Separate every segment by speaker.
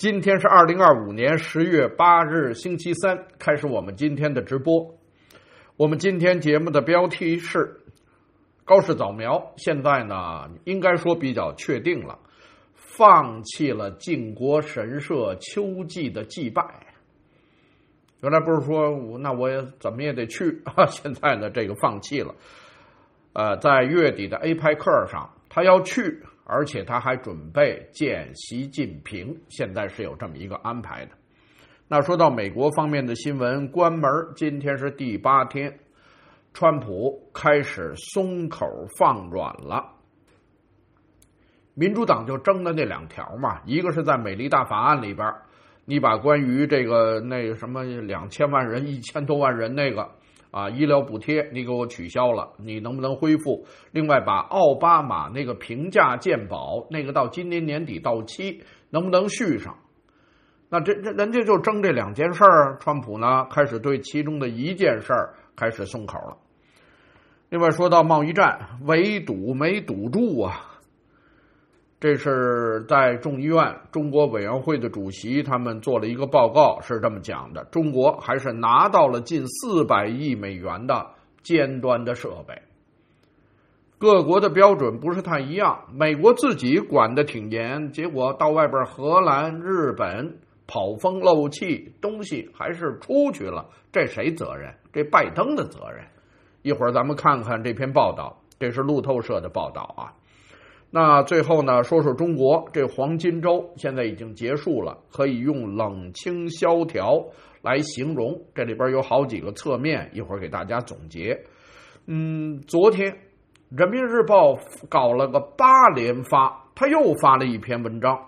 Speaker 1: 今天是2025年10月8日星期三，开始我们今天的直播。我们今天节目的标题是高市早苗，现在呢应该说比较确定了，放弃了靖国神社秋季的祭拜。原来不是说那我也怎么也得去啊，现在呢这个放弃了。在月底的 APEC 上他要去，而且他还准备见习近平，现在是有这么一个安排的。那说到美国方面的新闻，关门今天是第8天，川普开始松口放软了。民主党就争的那2条嘛，一个是在美丽大法案里边，你把关于这个什么2000万人、1000多万人那个医疗补贴你给我取消了，你能不能恢复？另外把奥巴马那个平价健保那个到今年年底到期能不能续上？那这人家就争这2件事儿，川普呢开始对其中的1件事儿开始松口了。另外说到贸易战，围堵没堵住啊。这是在众议院中国委员会的主席他们做了一个报告，是这么讲的：中国还是拿到了近400亿美元的尖端的设备。各国的标准不是太一样，美国自己管得挺严，结果到外边荷兰、日本跑风漏气，东西还是出去了，这谁责任？这拜登的责任。一会儿咱们看看这篇报道，这是路透社的报道啊。那最后呢，说说中国，这黄金周现在已经结束了，可以用冷清萧条来形容，这里边有好几个侧面，一会儿给大家总结。昨天人民日报搞了个8连发，他又发了一篇文章。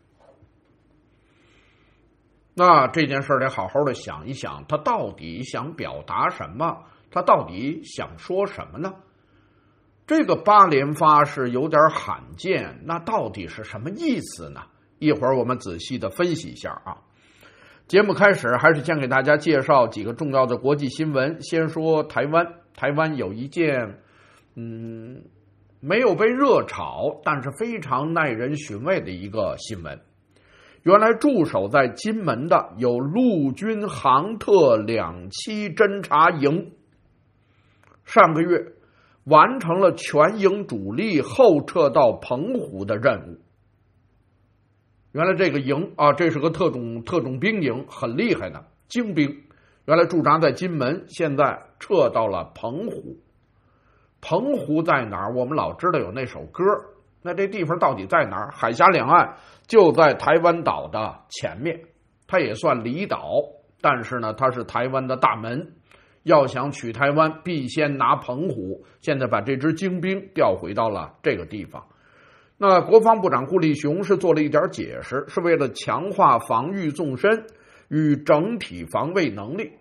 Speaker 1: 那这件事得好好的想一想，他到底想表达什么？他到底想说什么呢？这个8连发是有点罕见，那到底是什么意思呢？一会儿我们仔细的分析一下啊。节目开始还是先给大家介绍几个重要的国际新闻。先说台湾，台湾有一件没有被热炒，但是非常耐人寻味的一个新闻。原来驻守在金门的有陆军航特2栖侦察营，上个月完成了全营主力后撤到澎湖的任务。原来这个营这是个特种兵营，很厉害的精兵。原来驻扎在金门，现在撤到了澎湖。澎湖在哪儿？我们老知道有那首歌，那这地方到底在哪儿？海峡两岸就在台湾岛的前面，它也算离岛，但是呢，它是台湾的大门。要想取台湾，必先拿澎湖。现在把这支精兵调回到了这个地方。那国防部长顾立雄是做了一点解释，是为了强化防御纵深与整体防卫能力。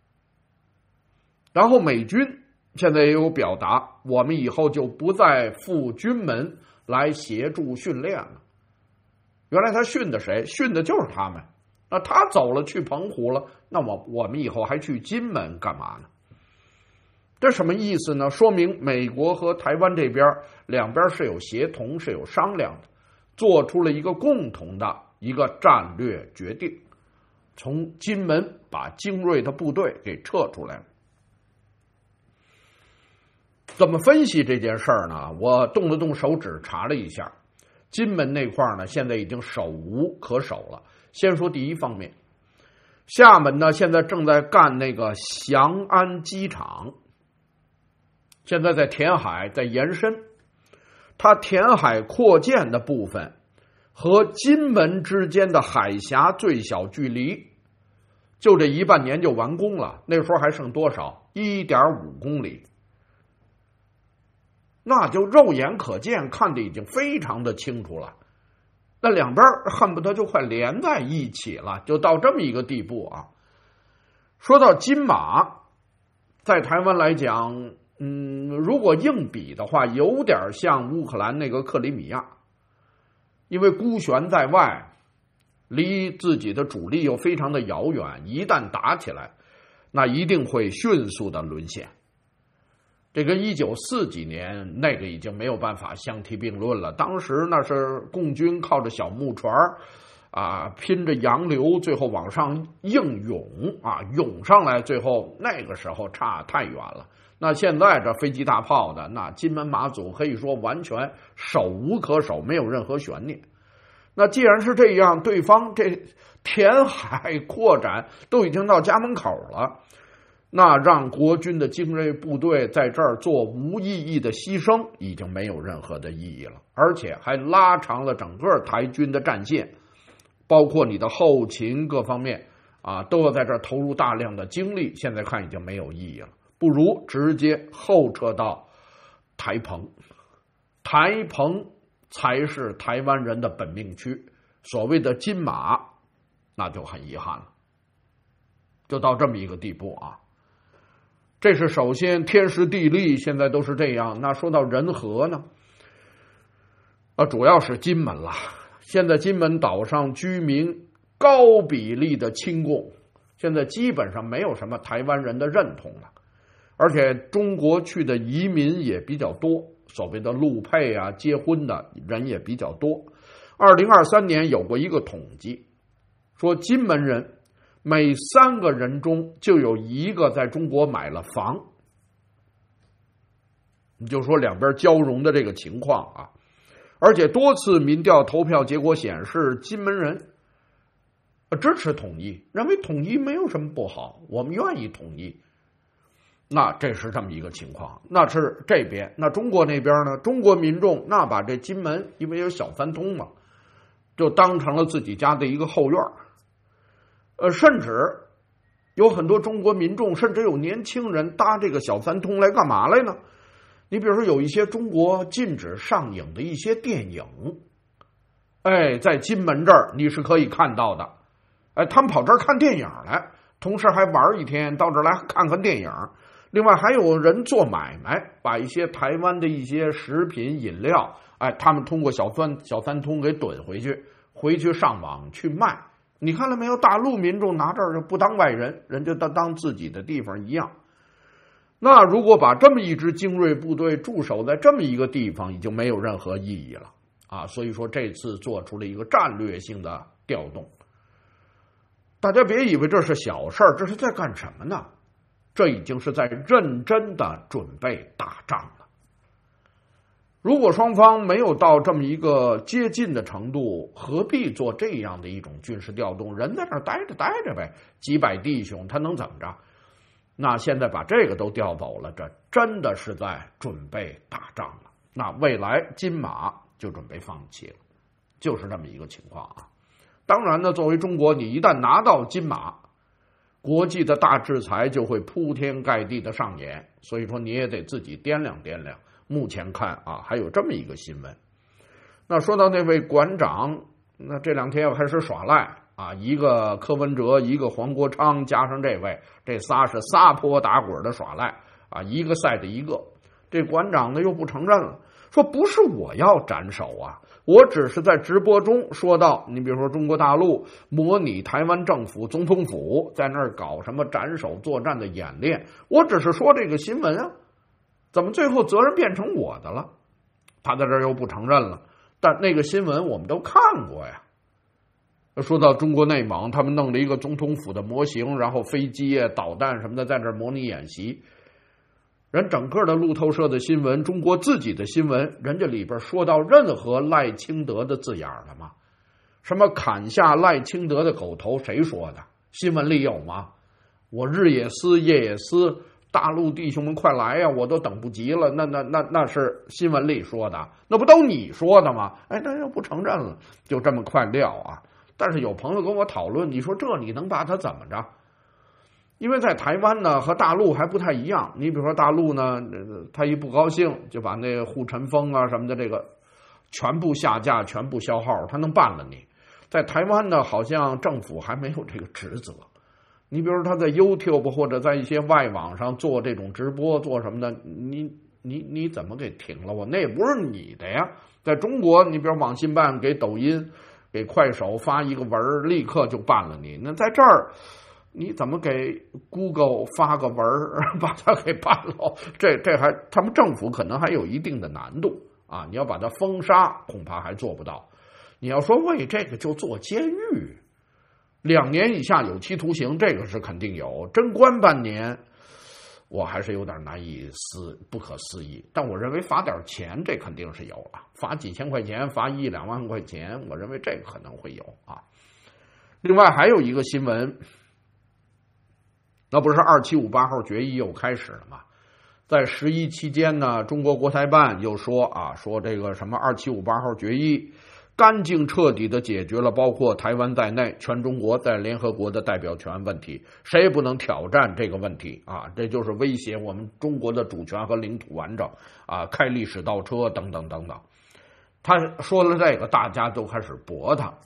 Speaker 1: 然后美军现在也有表达，我们以后就不再赴军门来协助训练了。原来他训的谁？训的就是他们。那他走了去澎湖了，那我们以后还去金门干嘛呢？这什么意思呢？说明美国和台湾这边两边是有协同，是有商量的，做出了一个共同的一个战略决定，从金门把精锐的部队给撤出来了。怎么分析这件事儿呢？我动了动手指查了一下，金门那块呢现在已经守无可守了。先说第一方面，厦门呢现在正在干那个翔安机场，现在在填海，在延伸。它填海扩建的部分和金门之间的海峡最小距离，就这1半年就完工了，那时候还剩多少？ 1.5 公里。那就肉眼可见，看得已经非常的清楚了。那两边恨不得就快连在一起了，就到这么一个地步啊。说到金马，在台湾来讲，如果硬比的话，有点像乌克兰那个克里米亚，因为孤悬在外，离自己的主力又非常的遥远，一旦打起来，那一定会迅速的沦陷。这跟1940几年那个已经没有办法相提并论了。当时那是共军靠着小木船拼着洋流，最后往上硬涌涌上来，最后那个时候差太远了。那现在这飞机大炮的，那金门马祖可以说完全守无可守，没有任何悬念。那既然是这样，对方这填海扩展都已经到家门口了，那让国军的精锐部队在这儿做无意义的牺牲，已经没有任何的意义了，而且还拉长了整个台军的战线，包括你的后勤各方面都要在这儿投入大量的精力，现在看已经没有意义了，不如直接后撤到台澎，台澎才是台湾人的本命区，所谓的金马那就很遗憾了，就到这么一个地步啊。这是首先天时地利现在都是这样。那说到人和呢，主要是金门了。现在金门岛上居民高比例的亲共，现在基本上没有什么台湾人的认同了，而且中国去的移民也比较多，所谓的陆配结婚的人也比较多。2023年有过一个统计，说金门人每3个人中就有1个在中国买了房，你就说两边交融的这个情况而且多次民调投票结果显示，金门人支持统一，认为统一没有什么不好，我们愿意统一。那这是这么一个情况，那是这边。那中国那边呢？中国民众那把这金门，因为有小三通嘛，就当成了自己家的一个后院。甚至有很多中国民众，甚至有年轻人搭这个小三通来干嘛来呢？你比如说有一些中国禁止上映的一些电影，在金门这儿你是可以看到的。他们跑这儿看电影来，同时还玩一天，到这儿来看看电影。另外还有人做买卖，把一些台湾的一些食品饮料，他们通过小三通给趸回去上网去卖。你看了没有？大陆民众拿这儿就不当外人，人家当自己的地方一样。那如果把这么一支精锐部队驻守在这么一个地方，已经没有任何意义了所以说这次做出了一个战略性的调动。大家别以为这是小事儿，这是在干什么呢？这已经是在认真的准备打仗了。如果双方没有到这么一个接近的程度，何必做这样的一种军事调动？人在那儿待着呗，几百弟兄他能怎么着？那现在把这个都调走了，这真的是在准备打仗了。那未来金马就准备放弃了，就是这么一个情况当然呢，作为中国，你一旦拿到金马，国际的大制裁就会铺天盖地的上演，所以说你也得自己掂量掂量。目前看还有这么一个新闻。那说到那位馆长，那这2天又开始耍赖一个柯文哲，一个黄国昌，加上这位，这仨是撒泼打滚的耍赖一个赛的一个。这馆长呢又不承认了，说不是我要斩首我只是在直播中说到，你比如说中国大陆模拟台湾政府总统府在那儿搞什么斩首作战的演练，我只是说这个新闻怎么最后责任变成我的了？他在这儿又不承认了，但那个新闻我们都看过呀。说到中国内蒙，他们弄了一个总统府的模型，然后飞机导弹什么的在这儿模拟演习。人整个的路透社的新闻，中国自己的新闻，人家里边说到任何赖清德的字眼了吗？什么砍下赖清德的狗头，谁说的？新闻里有吗？我日也思夜也思，大陆弟兄们快来呀，我都等不及了。那是新闻里说的，那不都你说的吗？那又不承认了，就这么快撂但是有朋友跟我讨论，你说这你能把他怎么着？因为在台湾呢和大陆还不太一样，你比如说大陆呢，他一不高兴就把那护陈峰什么的这个全部下架，全部消耗，他能办了你。在台湾呢，好像政府还没有这个职责。你比如说他在 YouTube 或者在一些外网上做这种直播做什么的，你怎么给停了我？那也不是你的呀。在中国，你比如网信办给抖音给快手发一个文，立刻就办了你。那在这儿你怎么给 Google 发个文把它给办了？这还他们政府可能还有一定的难度你要把它封杀，恐怕还做不到。 你要说为这个就坐监狱，2年以下有期徒刑，这个是肯定有，真关半年，我还是有点不可思议。但我认为罚点钱，这肯定是有了，罚几千块钱，罚1、2万块钱，我认为这个可能会有啊。另外还有一个新闻，那不是2758号决议又开始了吗？在11期间呢，中国国台办又说说这个什么2758号决议干净彻底的解决了包括台湾在内全中国在联合国的代表权问题，谁也不能挑战这个问题啊！这就是威胁我们中国的主权和领土完整啊，开历史倒车等等等等。他说了这个，大家都开始驳他。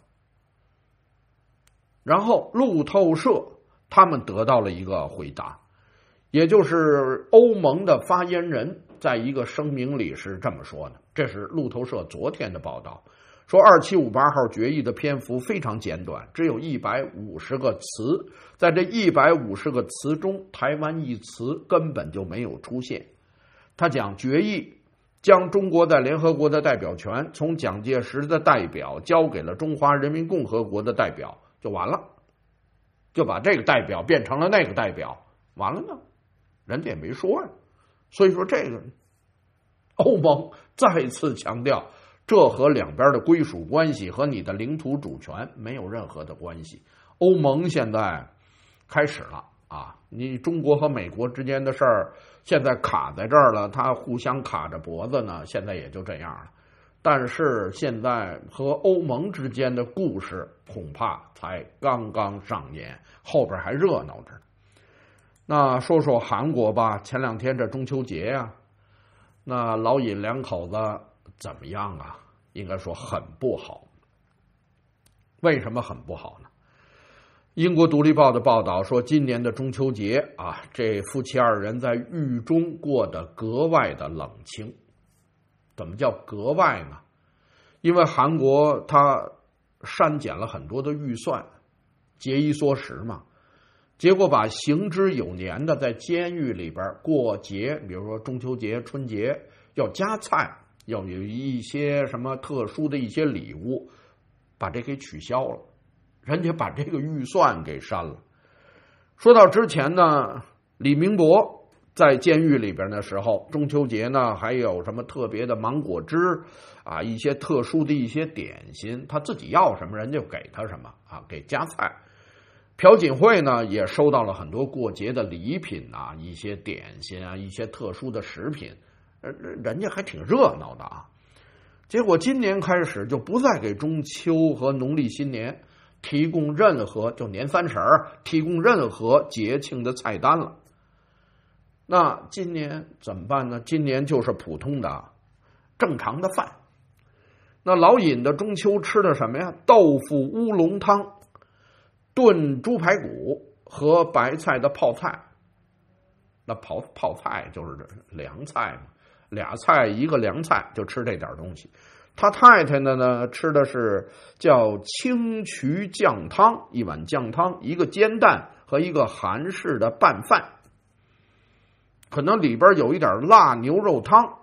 Speaker 1: 然后路透社他们得到了一个回答，也就是欧盟的发言人在一个声明里是这么说的，这是路透社昨天的报道，说2758号决议的篇幅非常简短，只有150个词，在这150个词中，台湾一词根本就没有出现。他讲决议将中国在联合国的代表权从蒋介石的代表交给了中华人民共和国的代表，就完了，就把这个代表变成了那个代表，完了呢，人家也没说呀。所以说这个欧盟再次强调，这和两边的归属关系和你的领土主权没有任何的关系。欧盟现在开始了你中国和美国之间的事儿现在卡在这儿了，它互相卡着脖子呢，现在也就这样了。但是现在和欧盟之间的故事恐怕才刚刚上演，后边还热闹着。那说说韩国吧，前2天这中秋节呀，那老尹两口子怎么样啊？应该说很不好。为什么很不好呢？英国独立报的报道说，今年的中秋节这夫妻2人在狱中过得格外的冷清。怎么叫格外呢？因为韩国它删减了很多的预算，节衣缩食嘛，结果把行之有年的在监狱里边过节，比如说中秋节、春节要加菜，要有一些什么特殊的一些礼物，把这给取消了，人家把这个预算给删了。说到之前呢，李明博在监狱里边的时候，中秋节呢还有什么特别的芒果汁一些特殊的一些点心，他自己要什么人就给他什么给加菜。朴槿惠呢也收到了很多过节的礼品一些点心一些特殊的食品，人家还挺热闹的结果今年开始就不再给中秋和农历新年提供任何，就年30提供任何节庆的菜单了。那今年怎么办呢？今年就是普通的正常的饭。那老尹的中秋吃的什么呀？豆腐乌龙汤、炖猪排骨和白菜的泡菜。那泡菜就是凉菜嘛，2菜1个凉菜，就吃这点东西。他太太呢吃的是叫青渠酱汤，1碗酱汤，1个煎蛋和1个韩式的拌饭，可能里边有一点辣牛肉汤。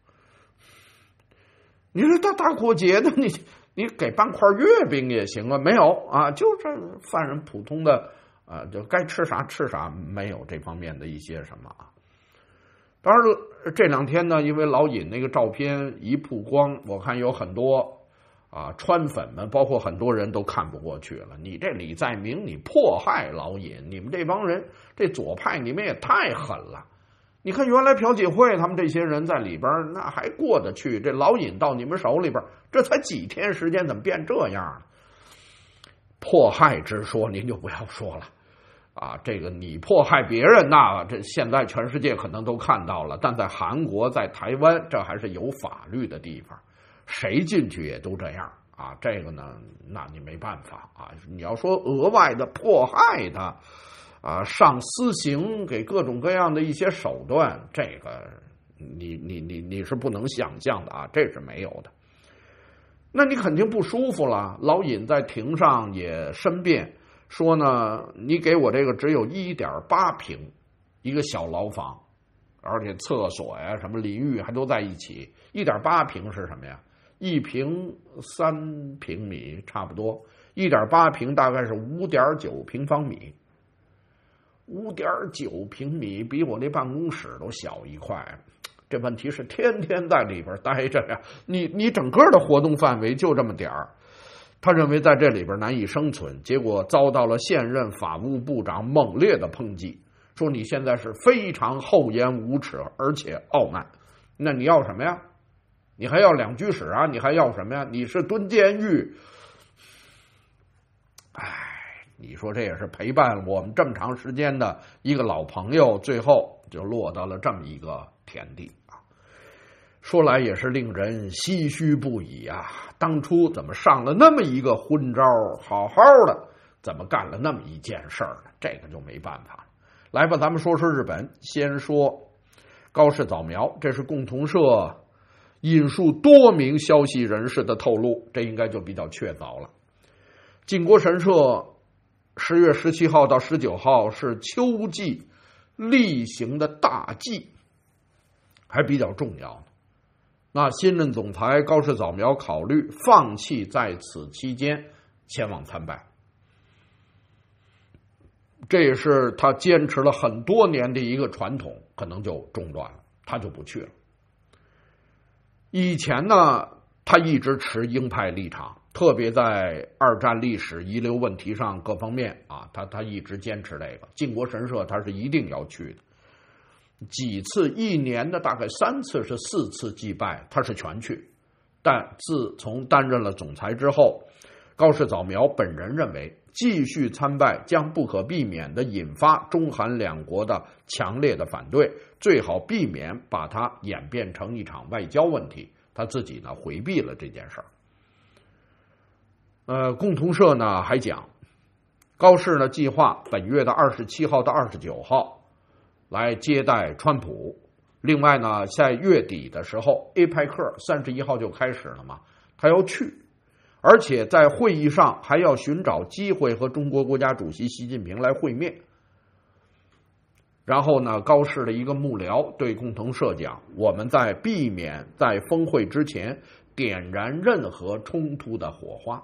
Speaker 1: 你说大过节的，你给半块月饼也行啊，没有就这犯人普通的就该吃啥吃啥，没有这方面的一些什么当然这2天呢，因为老尹那个照片一曝光，我看有很多川粉们，包括很多人都看不过去了。你这李在明，你迫害老尹，你们这帮人，这左派你们也太狠了。你看原来朴槿惠他们这些人在里边那还过得去，这老尹到你们手里边，这才几天时间怎么变这样了？迫害之说您就不要说了这个你迫害别人这现在全世界可能都看到了，但在韩国在台湾这还是有法律的地方，谁进去也都这样这个呢那你没办法你要说额外的迫害他上私刑，给各种各样的一些手段，这个你是不能想象的这是没有的。那你肯定不舒服了。老尹在庭上也申辩说呢，你给我这个只有1.8平一个小牢房，而且厕所呀什么淋浴还都在一起，1.8平是什么呀？ 1平3平米差不多，1.8平大概是5.9平方米，5.9平米比我那办公室都小一块。这问题是天天在里边待着呀，你整个的活动范围就这么点儿。他认为在这里边难以生存，结果遭到了现任法务部长猛烈的抨击，说你现在是非常厚颜无耻，而且傲慢。那你要什么呀？你还要2居室啊？你还要什么呀？你是蹲监狱？你说这也是陪伴我们这么长时间的一个老朋友，最后就落到了这么一个田地啊！说来也是令人唏嘘不已啊！当初怎么上了那么一个昏招，好好的怎么干了那么一件事儿呢？这个就没办法了。来吧，咱们说说日本。先说高市早苗，这是共同社引述多名消息人士的透露，这应该就比较确凿了。靖国神社10月17号到19号是秋季例行的大祭，还比较重要。那新任总裁高市早苗考虑放弃在此期间前往参拜，这也是他坚持了很多年的一个传统，可能就中断了，他就不去了。以前呢，他一直持鹰派立场，特别在2战历史遗留问题上各方面啊，他一直坚持这个。靖国神社他是一定要去的，几次1年的大概3次是4次祭拜，他是全去。但自从担任了总裁之后，高市早苗本人认为，继续参拜将不可避免地引发中韩2国的强烈的反对，最好避免把它演变成一场外交问题。他自己呢回避了这件事儿。共同社呢还讲，高市呢计划本月的27号到29号来接待川普。另外呢，在月底的时候 APEC 31号就开始了嘛，他要去，而且在会议上还要寻找机会和中国国家主席习近平来会面。然后呢，高市的一个幕僚对共同社讲，我们在避免在峰会之前点燃任何冲突的火花。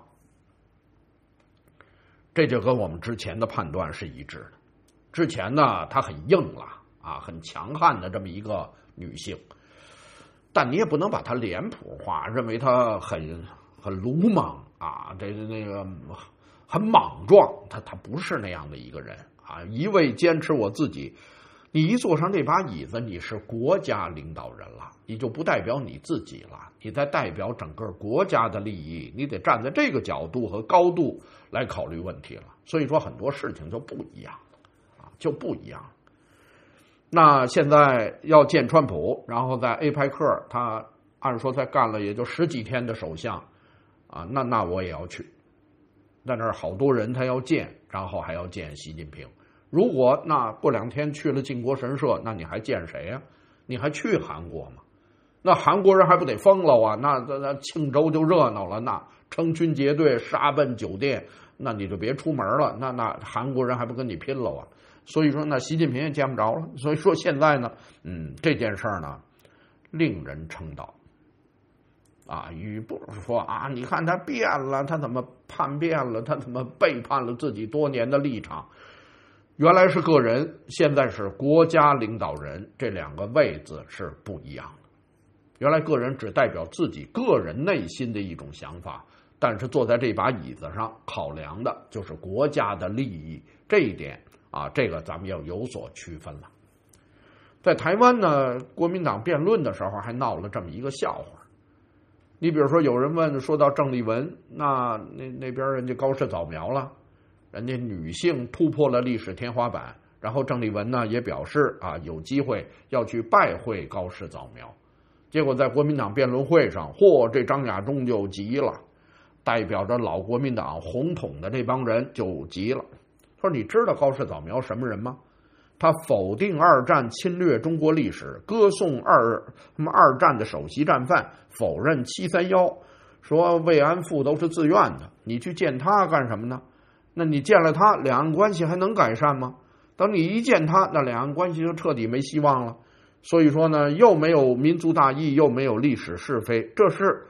Speaker 1: 这就跟我们之前的判断是一致的。之前呢，她很硬了啊，很强悍的这么一个女性，但你也不能把她脸谱化，认为她很鲁莽啊，那个很莽撞，她不是那样的一个人啊，一味坚持我自己。你一坐上这把椅子，你是国家领导人了，你就不代表你自己了，你在代表整个国家的利益，你得站在这个角度和高度来考虑问题了。所以说很多事情就不一样啊，就不一样。那现在要见川普，然后在 APEC 他按说他干了也就10几天的首相啊，那我也要去，在那儿好多人他要见，然后还要见习近平。如果那过2天去了靖国神社，那你还见谁呀？你还去韩国吗？那韩国人还不得疯了啊？那庆州就热闹了，那成群结队杀奔酒店，那你就别出门了。那韩国人还不跟你拼了啊？所以说，那习近平也见不着了。所以说现在呢，这件事儿呢，令人称道啊。与不是说啊，你看他变了，他怎么叛变了？他怎么背叛了自己多年的立场？原来是个人，现在是国家领导人，这2个位子是不一样的。原来个人只代表自己个人内心的一种想法，但是坐在这把椅子上考量的就是国家的利益，这一点啊，这个咱们要有所区分了。在台湾呢，国民党辩论的时候还闹了这么一个笑话。你比如说，有人问说到郑丽文，那边人家高市早苗了。人家女性突破了历史天花板，然后郑丽文呢也表示啊，有机会要去拜会高市早苗。结果在国民党辩论会上，这张亚中就急了，代表着老国民党红统的这帮人就急了，说你知道高市早苗什么人吗？他否定2战侵略中国历史，歌颂二战的首席战犯，否认731，说慰安妇都是自愿的，你去见他干什么呢？那你见了他，两岸关系还能改善吗？等你一见他，那两岸关系就彻底没希望了。所以说呢，又没有民族大义，又没有历史是非，这是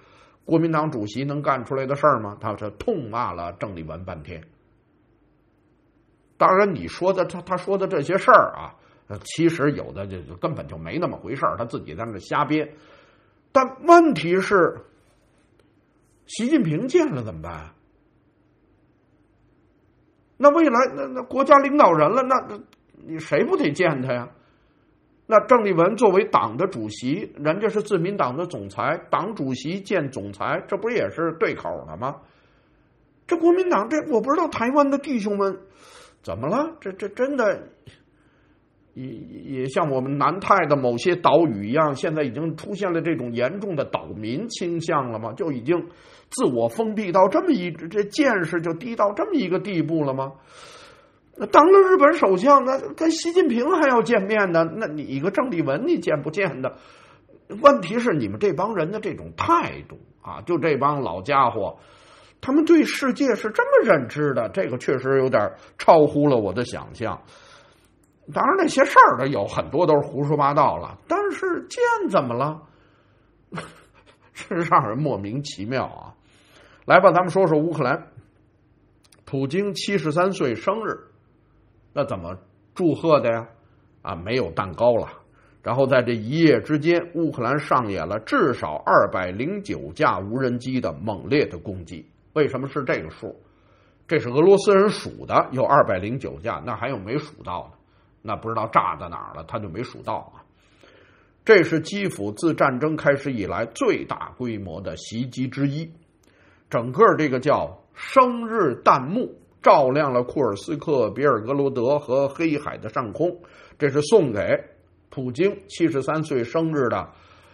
Speaker 1: 国民党主席能干出来的事儿吗？他是痛骂了郑丽文半天。当然，你说的他说的这些事儿啊，其实有的就根本就没那么回事儿，他自己在那瞎编。但问题是，习近平见了怎么办？那未来那国家领导人了，那你谁不得见他呀？那郑丽文作为党的主席，人家是自民党的总裁，党主席见总裁，这不也是对口的吗？这国民党我不知道台湾的弟兄们怎么了？这真的也像我们南太的某些岛屿一样，现在已经出现了这种严重的岛民倾向了吗？就已经自我封闭到这见识就低到这么一个地步了吗？那当了日本首相，那跟习近平还要见面呢，那你一个郑丽文你见不见的？问题是你们这帮人的这种态度啊，就这帮老家伙，他们对世界是这么认知的，这个确实有点超乎了我的想象。当然那些事儿的有很多都是胡说八道了，但是见怎么了？是让人莫名其妙啊！来吧，咱们说说乌克兰，普京73岁生日，那怎么祝贺的呀？啊，没有蛋糕了。然后在这一夜之间，乌克兰上演了至少209架无人机的猛烈的攻击。为什么是这个数？这是俄罗斯人数的，有209架，那还有没数到的，那不知道炸在哪儿了，他就没数到啊。这是基辅自战争开始以来最大规模的袭击之一。整个这个叫生日弹幕照亮了库尔斯克、别尔格罗德和黑海的上空，这是送给普京73岁生日的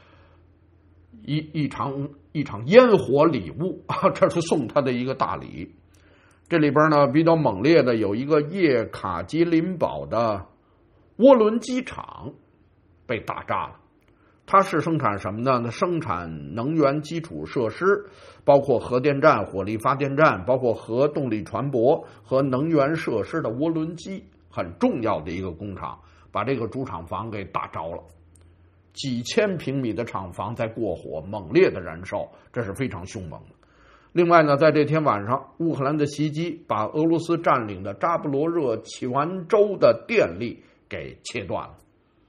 Speaker 1: 一场烟火礼物啊，这是送他的一个大礼。这里边呢比较猛烈的有一个叶卡捷琳堡的涡轮机厂被打炸了。它是生产什么呢？生产能源基础设施，包括核电站、火力发电站，包括核动力船舶和能源设施的涡轮机，很重要的一个工厂，把这个主厂房给打着了。几千平米的厂房在过火，猛烈的燃烧，这是非常凶猛的。另外呢，在这天晚上，乌克兰的袭击把俄罗斯占领的扎布罗热全州的电力给切断了。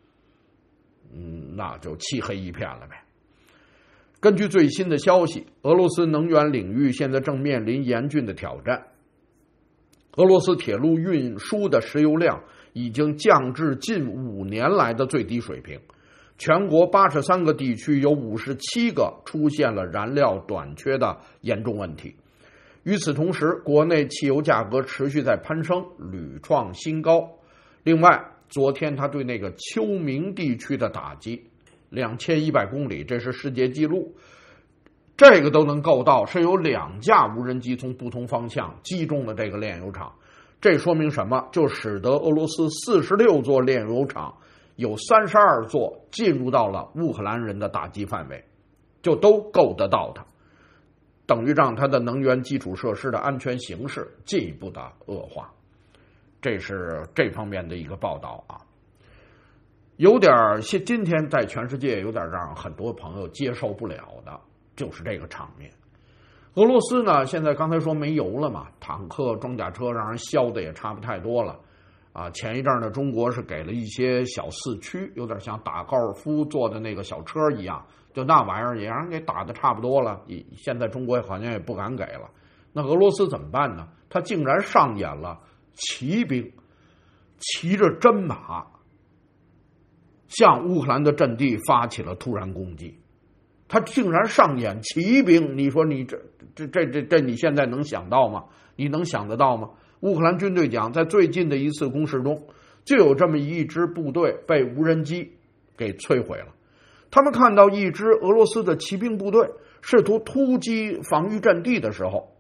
Speaker 1: 那就漆黑一片了呗。根据最新的消息，俄罗斯能源领域现在正面临严峻的挑战。俄罗斯铁路运输的石油量已经降至近5年来的最低水平，全国83个地区有57个出现了燃料短缺的严重问题。与此同时，国内汽油价格持续在攀升，屡创新高。另外，昨天他对那个秋明地区的打击，2100公里，这是世界纪录，这个都能够到，是有2架无人机从不同方向击中了这个炼油厂。这说明什么？就使得俄罗斯46座炼油厂有32座进入到了乌克兰人的打击范围，就都够得到它，等于让它的能源基础设施的安全形势进一步的恶化。这是这方面的一个报道啊，有点今天在全世界有点让很多朋友接受不了的，就是这个场面。俄罗斯呢，现在刚才说没油了嘛，坦克、装甲车让人削的也差不太多了啊。前一阵呢，中国是给了一些小4驱，有点像打高尔夫坐的那个小车一样，就那玩意儿也让人给打的差不多了。现在中国好像也不敢给了。那俄罗斯怎么办呢？他竟然上演了骑兵骑着真马向乌克兰的阵地发起了突然攻击。他竟然上演骑兵，你说你这你现在能想到吗？你能想得到吗？乌克兰军队讲，在最近的一次攻势中，就有这么一支部队被无人机给摧毁了。他们看到一支俄罗斯的骑兵部队试图突击防御阵地的时候，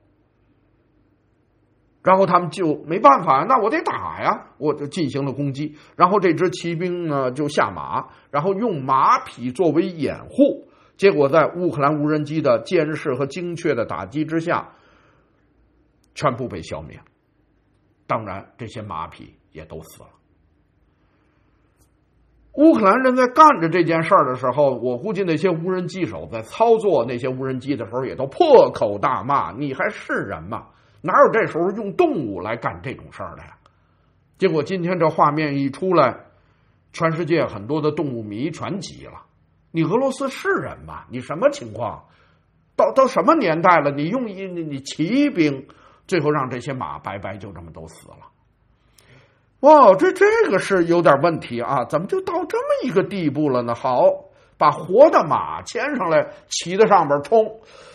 Speaker 1: 然后他们就没办法，那我得打呀，我就进行了攻击。然后这支骑兵呢就下马，然后用马匹作为掩护，结果在乌克兰无人机的监视和精确的打击之下，全部被消灭。当然，这些马匹也都死了。 乌克兰人在干着这件事儿的时候，我估计那些无人机手在操作那些无人机的时候，也都破口大骂：“你还是人吗？哪有这时候用动物来干这种事儿的呀？”结果今天这画面一出来，全世界很多的动物迷全急了：“你俄罗斯是人吗？你什么情况？到什么年代了？你用你骑兵，最后让这些马白白就这么都死了。”哇，这个是有点问题啊！怎么就到这么一个地步了呢？好，把活的马牵上来，骑在上边冲，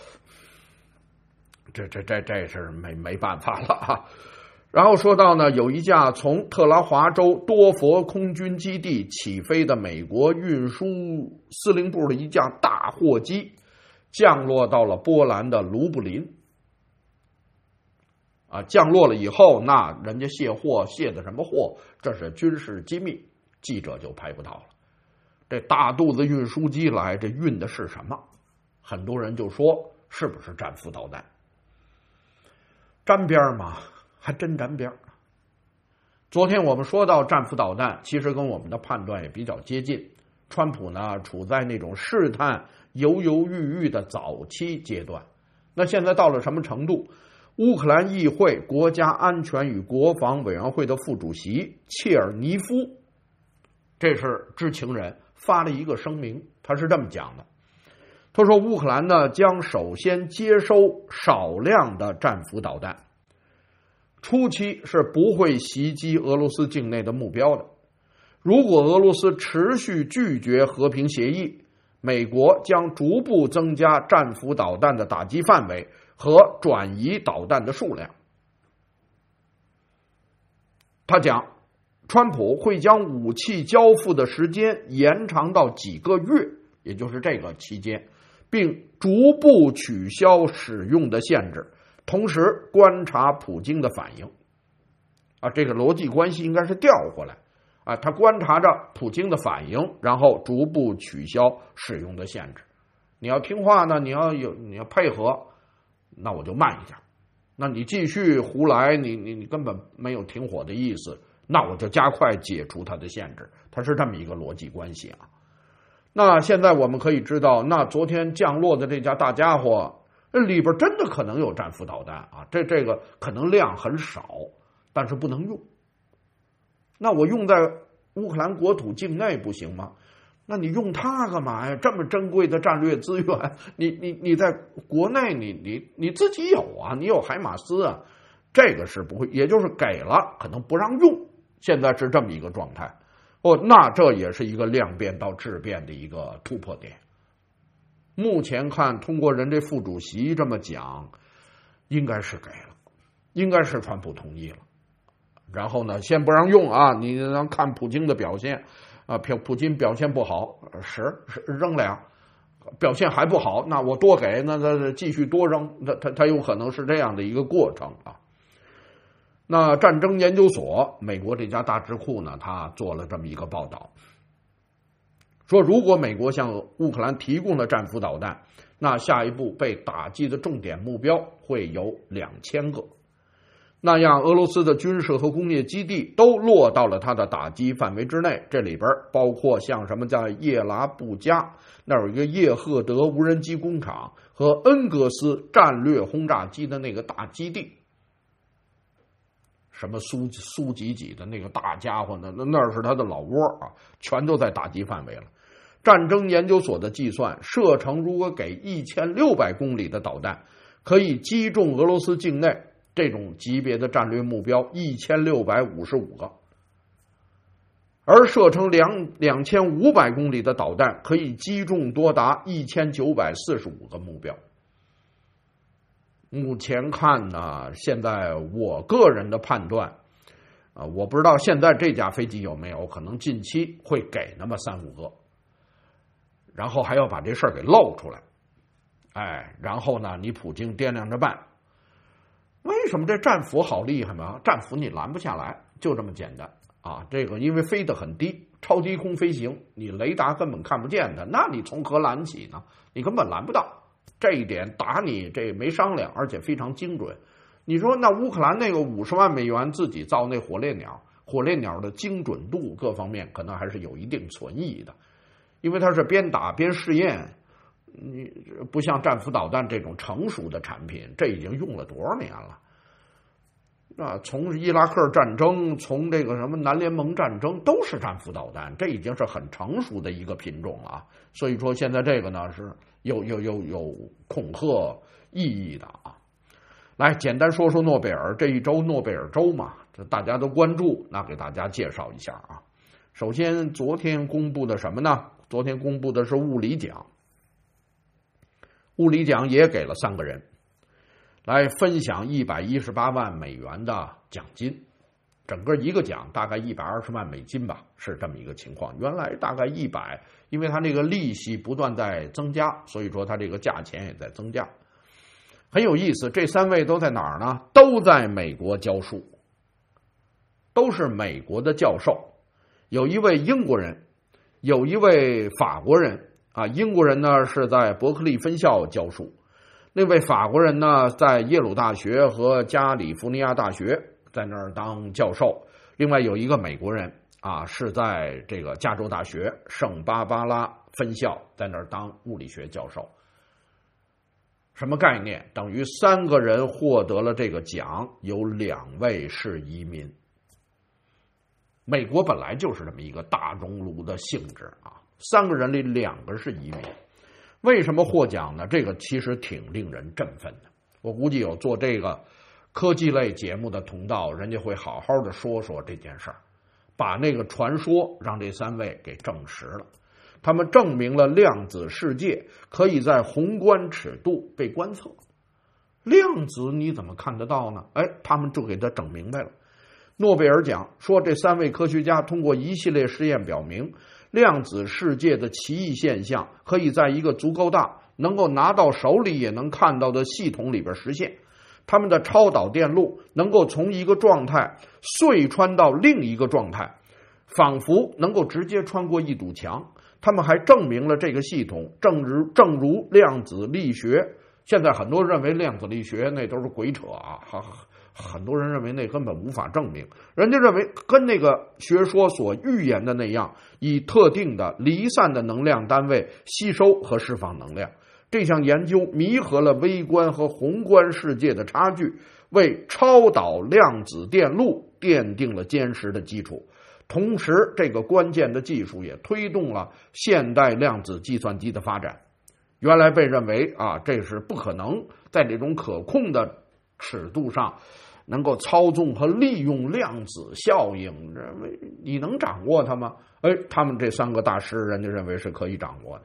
Speaker 1: 这是没办法了啊！然后说到呢，有一架从特拉华州多佛空军基地起飞的美国运输司令部的一架大货机，降落到了波兰的卢布林。降落了以后，那人家卸货卸的什么货？这是军事机密，记者就拍不到了。这大肚子运输机来，这运的是什么？很多人就说，是不是战斧导弹？沾边吗？还真沾边。昨天我们说到战斧导弹，其实跟我们的判断也比较接近。川普呢，处在那种试探、犹犹豫豫的早期阶段。那现在到了什么程度？乌克兰议会国家安全与国防委员会的副主席切尔尼夫，这是知情人，发了一个声明，他是这么讲的：他说乌克兰呢将首先接收少量的战斧导弹，初期是不会袭击俄罗斯境内的目标的。如果俄罗斯持续拒绝和平协议，美国将逐步增加战斧导弹的打击范围和转移导弹的数量。他讲，川普会将武器交付的时间延长到几个月，也就是这个期间，并逐步取消使用的限制，同时观察普京的反应。这个逻辑关系应该是调过来。他观察着普京的反应，然后逐步取消使用的限制。你要听话呢，你要配合，那我就慢一点。那你继续胡来，你根本没有停火的意思，那我就加快解除它的限制。它是这么一个逻辑关系啊。那现在我们可以知道，那昨天降落的这架大家伙，里边真的可能有战斧导弹啊，这个可能量很少，但是不能用。那我用在乌克兰国土境内不行吗？那你用它干嘛呀？这么珍贵的战略资源，你在国内你自己有啊，你有海马斯啊，这个是不会，也就是给了可能不让用，现在是这么一个状态。那这也是一个量变到质变的一个突破点。目前看，通过人这副主席这么讲，应该是给了，应该是川普同意了。然后呢，先不让用啊，你能看普京的表现啊，普京表现不好，扔俩，表现还不好，那我多给，那继续多扔，他有可能是这样的一个过程啊。那战争研究所，美国这家大智库呢，他做了这么一个报道，说如果美国向乌克兰提供了战斧导弹，那下一步被打击的重点目标会有2000个。那样俄罗斯的军事和工业基地都落到了它的打击范围之内，这里边包括像什么在叶拉布加那有一个叶赫德无人机工厂和恩格斯战略轰炸机的那个大基地，什么苏几几的那个大家伙呢，那是他的老窝啊，全都在打击范围了。战争研究所的计算，射程如果给1600公里的导弹，可以击中俄罗斯境内这种级别的战略目标1655个，而射程2500公里的导弹可以击中多达1945个目标。目前看呢，现在我个人的判断，我不知道现在这架飞机有没有，可能近期会给那么3-5个，然后还要把这事儿给露出来，然后呢，你普京掂量着办。为什么这战斧好厉害吗？战斧你拦不下来，就这么简单啊！这个因为飞得很低，超低空飞行，你雷达根本看不见它，那你从何拦起呢？你根本拦不到，这一点打你这没商量，而且非常精准。你说那乌克兰那个50万美元自己造那火烈鸟， 火烈鸟的精准度各方面可能还是有一定存疑的，因为它是边打边试验，你不像战斧导弹这种成熟的产品，这已经用了多少年了？从伊拉克战争，从这个什么南联盟战争，都是战斧导弹，这已经是很成熟的一个品种了。所以说现在这个呢是有恐吓意义的啊。来，简单说说诺贝尔，这一周诺贝尔周嘛，这大家都关注，那给大家介绍一下啊。首先，昨天公布的什么呢？昨天公布的是物理奖，物理奖也给了3个人，来分享118万美元的奖金，整个一个奖大概120万美金吧，是这么一个情况。原来大概100，因为它那个利息不断在增加，所以说它这个价钱也在增加。很有意思，这3位都在哪儿呢？都在美国教书，都是美国的教授。有一位英国人，有一位法国人啊。英国人呢是在伯克利分校教书，那位法国人呢在耶鲁大学和加利福尼亚大学在那儿当教授。另外有一个美国人啊，是在这个加州大学圣巴巴拉分校在那儿当物理学教授。什么概念？等于3个人获得了这个奖，有2位是移民。美国本来就是这么一个大熔炉的性质啊，3个人里2个是移民。为什么获奖呢？这个其实挺令人振奋的。我估计有做这个科技类节目的同道，人家会好好的说说这件事儿，把那个传说让这3位给证实了。他们证明了量子世界可以在宏观尺度被观测。量子你怎么看得到呢？他们就给他整明白了。诺贝尔奖说，这3位科学家通过一系列实验表明，量子世界的奇异现象可以在一个足够大，能够拿到手里也能看到的系统里边实现。他们的超导电路能够从一个状态隧穿到另一个状态，仿佛能够直接穿过一堵墙。他们还证明了这个系统正如量子力学。现在很多人认为量子力学那都是鬼扯啊，很多人认为那根本无法证明。人家认为跟那个学说所预言的那样，以特定的离散的能量单位吸收和释放能量。这项研究弥合了微观和宏观世界的差距，为超导量子电路奠定了坚实的基础。同时，这个关键的技术也推动了现代量子计算机的发展。原来被认为这是不可能在这种可控的尺度上能够操纵和利用量子效应，认为你能掌握它吗？他们这3个大师人家认为是可以掌握的，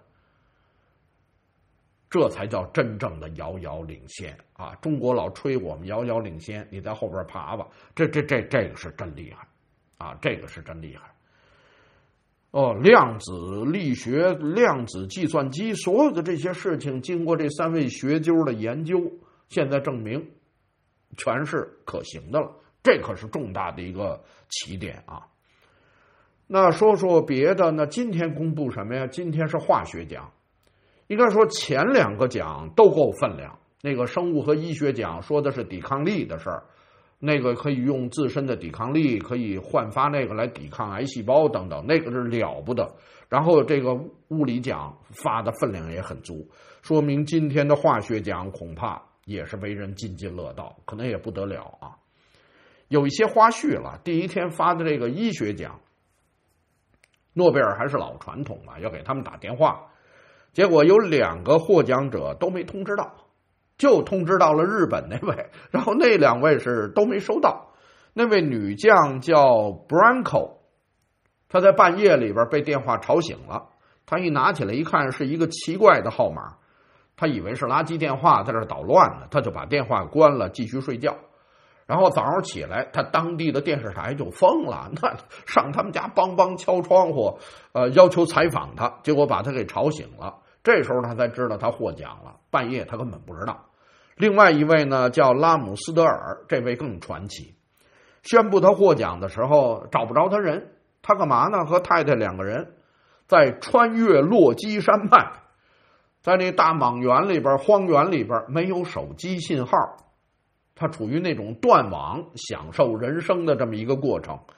Speaker 1: 这才叫真正的遥遥领先啊！中国老吹我们遥遥领先，你在后边爬吧，这个是真厉害啊！这个是真厉害。量子力学、量子计算机，所有的这些事情，经过这3位学究的研究，现在证明全是可行的了。这可是重大的一个起点啊！那说说别的呢？今天公布什么呀？今天是化学奖。应该说前2个奖都够分量。那个生物和医学奖说的是抵抗力的事儿，那个可以用自身的抵抗力，可以焕发那个来抵抗癌细胞等等，那个是了不得。然后这个物理奖发的分量也很足，说明今天的化学奖恐怕也是为人津津乐道，可能也不得了啊。有一些花絮了，第一天发的这个医学奖，诺贝尔还是老传统嘛，要给他们打电话。结果有2个获奖者都没通知到，就通知到了日本那位，然后那2位是都没收到。那位女将叫 Branco， 她在半夜里边被电话吵醒了，她一拿起来一看是一个奇怪的号码，她以为是垃圾电话在这捣乱呢，她就把电话关了继续睡觉。然后早上起来，他当地的电视台就疯了，那上他们家梆梆敲窗户，要求采访他，结果把他给吵醒了。这时候他才知道他获奖了，半夜他根本不知道。另外一位呢叫拉姆斯德尔，这位更传奇。宣布他获奖的时候找不着他人，他干嘛呢？和太太2个人在穿越落基山脉，在那大莽原里边、荒原里边没有手机信号。他处于那种断网享受人生的这么一个过程，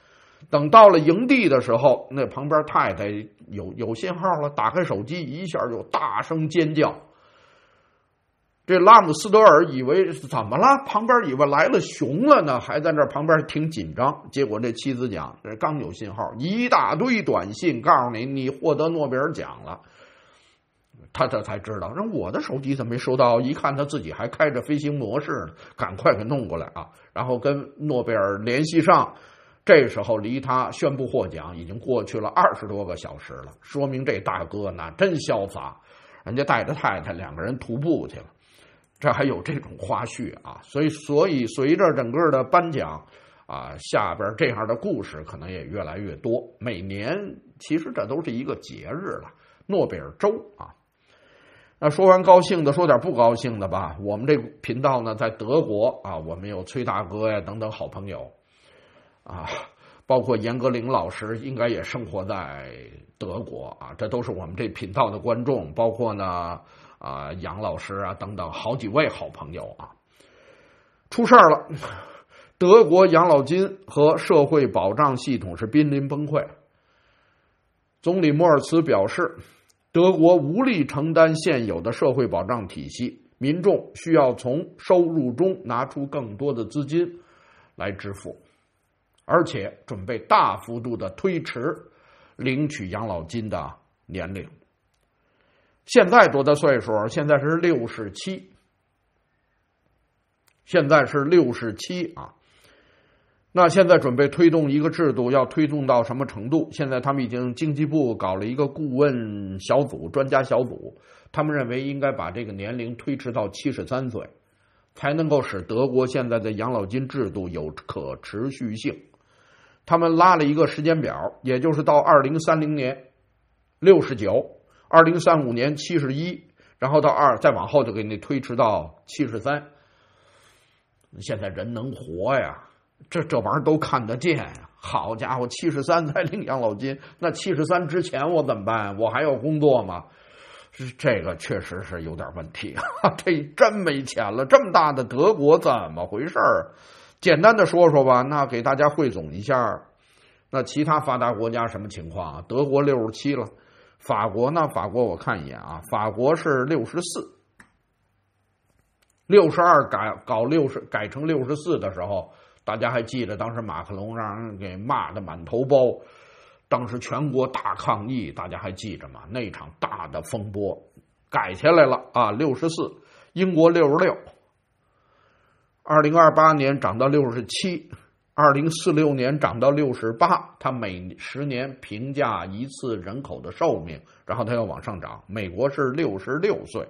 Speaker 1: 等到了营地的时候，那旁边太太有信号了，打开手机一下就大声尖叫。这拉姆斯德尔以为怎么了，旁边以为来了熊了呢，还在那旁边挺紧张。结果这妻子讲，这刚有信号，一大堆短信告诉你获得诺贝尔奖了。他这才知道，我的手机怎么没收到？一看他自己还开着飞行模式呢，赶快给弄过来啊！然后跟诺贝尔联系上。这时候离他宣布获奖已经过去了20多个小时了，说明这大哥呢真潇洒，人家带着太太2个人徒步去了。这还有这种花絮啊，所以随着整个的颁奖啊，下边这样的故事可能也越来越多。每年其实这都是一个节日了，诺贝尔周啊。那说完高兴的，说点不高兴的吧。我们这个频道呢，在德国啊，我们有崔大哥呀等等好朋友啊，包括严歌苓老师，应该也生活在德国啊，这都是我们这频道的观众，包括呢。杨老师啊，等等好几位好朋友啊，出事了。德国养老金和社会保障系统是濒临崩溃。总理莫尔茨表示，德国无力承担现有的社会保障体系，民众需要从收入中拿出更多的资金来支付，而且准备大幅度的推迟领取养老金的年龄。现在多大岁数？现在是67，现在是67啊。那现在准备推动一个制度，要推动到什么程度？现在他们已经经济部搞了一个顾问小组、专家小组，他们认为应该把这个年龄推迟到73岁，才能够使德国现在的养老金制度有可持续性。他们拉了一个时间表，也就是到2030年69，2035年71，然后到再往后就给你推迟到73。现在人能活呀，这玩意儿都看得见呀。好家伙，73才领养老金，那73之前我怎么办？我还要工作吗？这个确实是有点问题啊！这真没钱了，这么大的德国怎么回事？简单的说说吧，那给大家汇总一下，那其他发达国家什么情况啊？德国67了。法国呢？法国我看一眼啊，法国是64，62改成64的时候，大家还记得当时马克龙让人给骂得满头包，当时全国大抗议，大家还记着吗？那场大的风波改下来了啊，64，英国66，2028年涨到67。2046年涨到68，它每10年评价一次人口的寿命，然后它要往上涨。美国是66岁，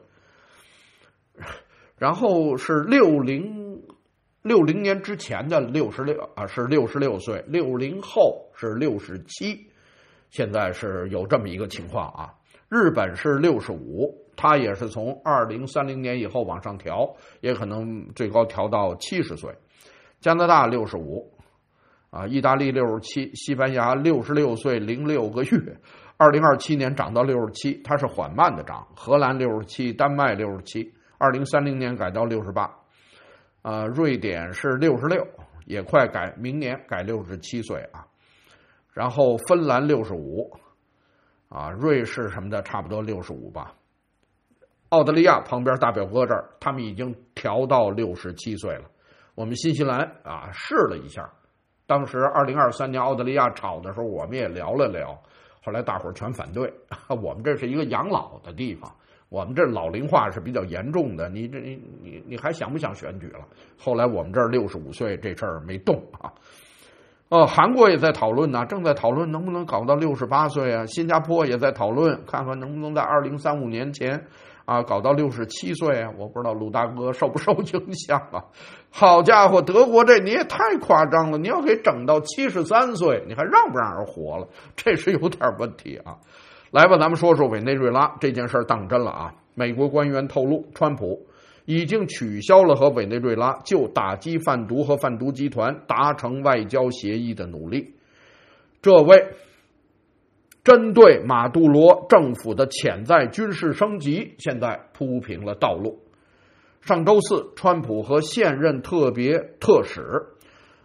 Speaker 1: 然后是60年之前的66啊是66岁，60后是67，现在是有这么一个情况啊。日本是65，它也是从2030年以后往上调，也可能最高调到70岁。加拿大65。意大利67，西班牙66岁06个月，2027年涨到67，它是缓慢的涨。荷兰67，丹麦67，2030年改到68。瑞典是66，也快改，明年改67岁啊。然后芬兰65，瑞士什么的差不多65吧。澳大利亚旁边大表哥这儿，他们已经调到67岁了。我们新西兰试了一下。当时2023年澳大利亚炒的时候，我们也聊了聊，后来大伙儿全反对。我们这是一个养老的地方，我们这老龄化是比较严重的，你还想不想选举了？后来我们这儿65岁这事儿没动啊。韩国也在讨论呢，正在讨论能不能搞到68岁啊。新加坡也在讨论，看看能不能在2035年前搞到67岁啊。我不知道鲁大哥受不受影响啊。好家伙，德国这你也太夸张了，你要给整到73岁，你还让不让人活了？这是有点问题啊。来吧，咱们说说委内瑞拉这件事儿当真了啊。美国官员透露，川普已经取消了和委内瑞拉就打击贩毒和贩毒集团达成外交协议的努力。这为针对马杜罗政府的潜在军事升级现在铺平了道路。上周四，川普和现任特别特使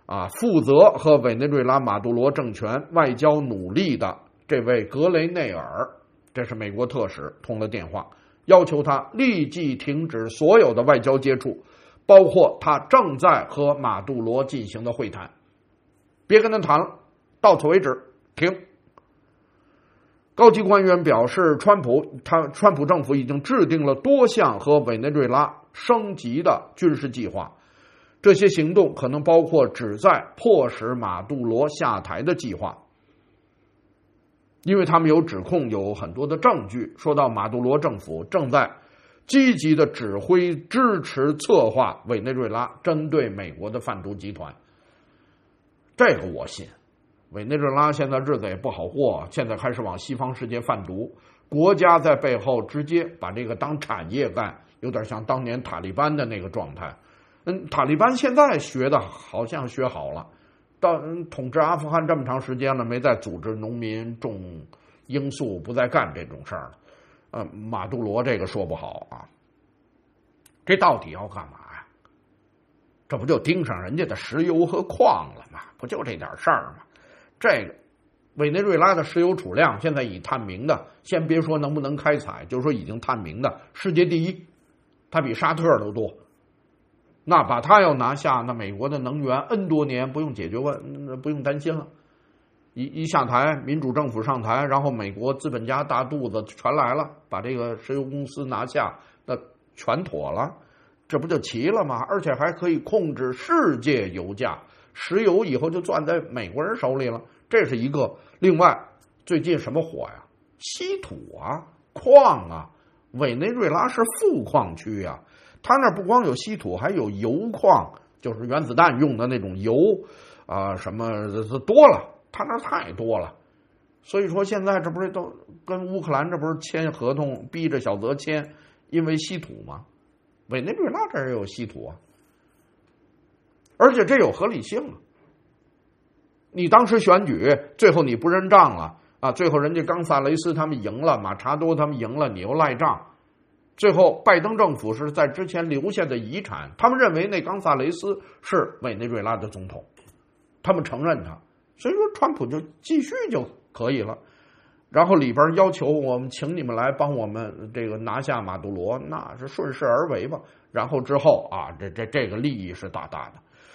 Speaker 1: 负责和委内瑞拉马杜罗政权外交努力的这位格雷内尔，这是美国特使，通了电话，要求他立即停止所有的外交接触，包括他正在和马杜罗进行的会谈，别跟他谈了，到此为止，停。高级官员表示，川普政府已经制定了多项和委内瑞拉升级的军事计划，这些行动可能包括旨在迫使马杜罗下台的计划，因为他们有指控，有很多的证据，说到马杜罗政府正在积极的指挥、支持、策划委内瑞拉针对美国的贩毒集团。这个我信。委内瑞拉现在日子也不好过，现在开始往西方世界贩毒，国家在背后直接把这个当产业干，有点像当年塔利班的那个状态。塔利班现在学的好像学好了，到统治阿富汗这么长时间了，没再组织农民种罂粟，不再干这种事儿了。马杜罗这个说不好啊，这到底要干嘛呀？这不就盯上人家的石油和矿了吗？不就这点事儿吗？这个委内瑞拉的石油储量现在已探明的，先别说能不能开采，就是说已经探明的世界第一，它比沙特都多。那把它要拿下，那美国的能源 N 多年不用解决不用担心了。一下台，民主政府上台，然后美国资本家大肚子全来了，把这个石油公司拿下，那全妥了，这不就齐了吗？而且还可以控制世界油价。石油以后就攥在美国人手里了，这是一个。另外，最近什么火呀？稀土啊，矿啊，委内瑞拉是富矿区啊，他那不光有稀土，还有油矿，就是原子弹用的那种油什么多了，他那太多了。所以说现在这不是都跟乌克兰这不是签合同，逼着小泽签，因为稀土吗？委内瑞拉这儿也有稀土啊。而且这有合理性啊！你当时选举，最后你不认账了最后人家冈萨雷斯他们赢了，马查多他们赢了，你又赖账。最后拜登政府是在之前留下的遗产，他们认为那冈萨雷斯是委内瑞拉的总统，他们承认他，所以说川普就继续就可以了。然后里边要求我们请你们来帮我们这个拿下马杜罗，那是顺势而为吧。然后之后这个利益是大大的。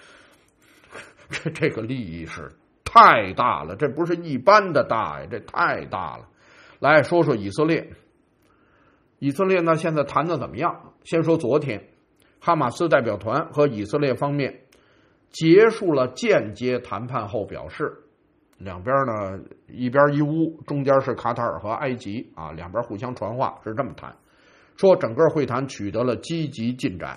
Speaker 1: 这个利益是太大了，这不是一般的大呀，这太大了。来说说以色列，以色列呢现在谈的怎么样？先说昨天，哈马斯代表团和以色列方面结束了间接谈判后表示，两边呢一边一屋，中间是卡塔尔和埃及两边互相传话，是这么谈，说整个会谈取得了积极进展。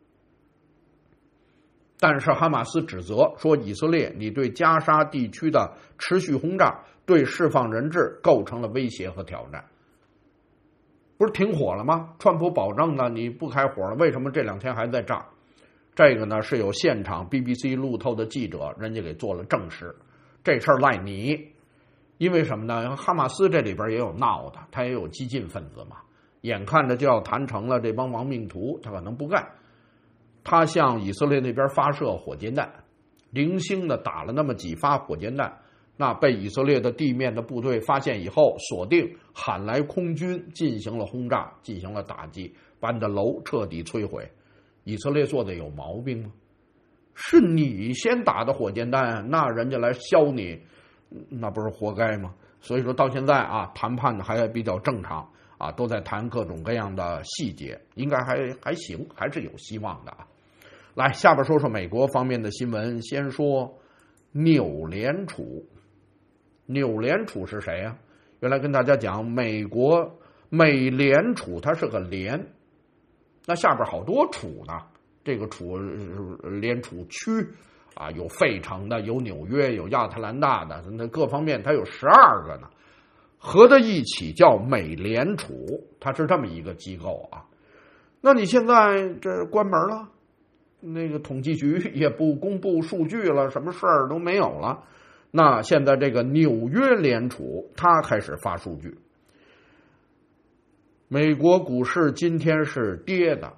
Speaker 1: 但是哈马斯指责说，以色列你对加沙地区的持续轰炸对释放人质构成了威胁和挑战。不是停火了吗？川普保证呢你不开火了，为什么这2天还在炸？这个呢是有现场 BBC 路透的记者人家给做了证实，这事儿赖你。因为什么呢？哈马斯这里边也有闹的，他也有激进分子嘛，眼看着就要谈成了，这帮亡命徒他可能不干，他向以色列那边发射火箭弹，零星的打了那么几发火箭弹，那被以色列的地面的部队发现以后，锁定喊来空军进行了轰炸，进行了打击，把你的楼彻底摧毁。以色列做的有毛病吗？是你先打的火箭弹，那人家来削你，那不是活该吗？所以说到现在谈判还比较正常都在谈各种各样的细节，应该还行，还是有希望的来，下边说说美国方面的新闻。先说纽联储。纽联储是谁啊？原来跟大家讲，美联储它是个联，那下边好多储呢。这个储联储区有费城的，有纽约，有亚特兰大的，那各方面它有12个呢，合在一起叫美联储，它是这么一个机构那你现在这关门了，那个统计局也不公布数据了，什么事儿都没有了。那现在这个纽约联储它开始发数据。美国股市今天是跌的，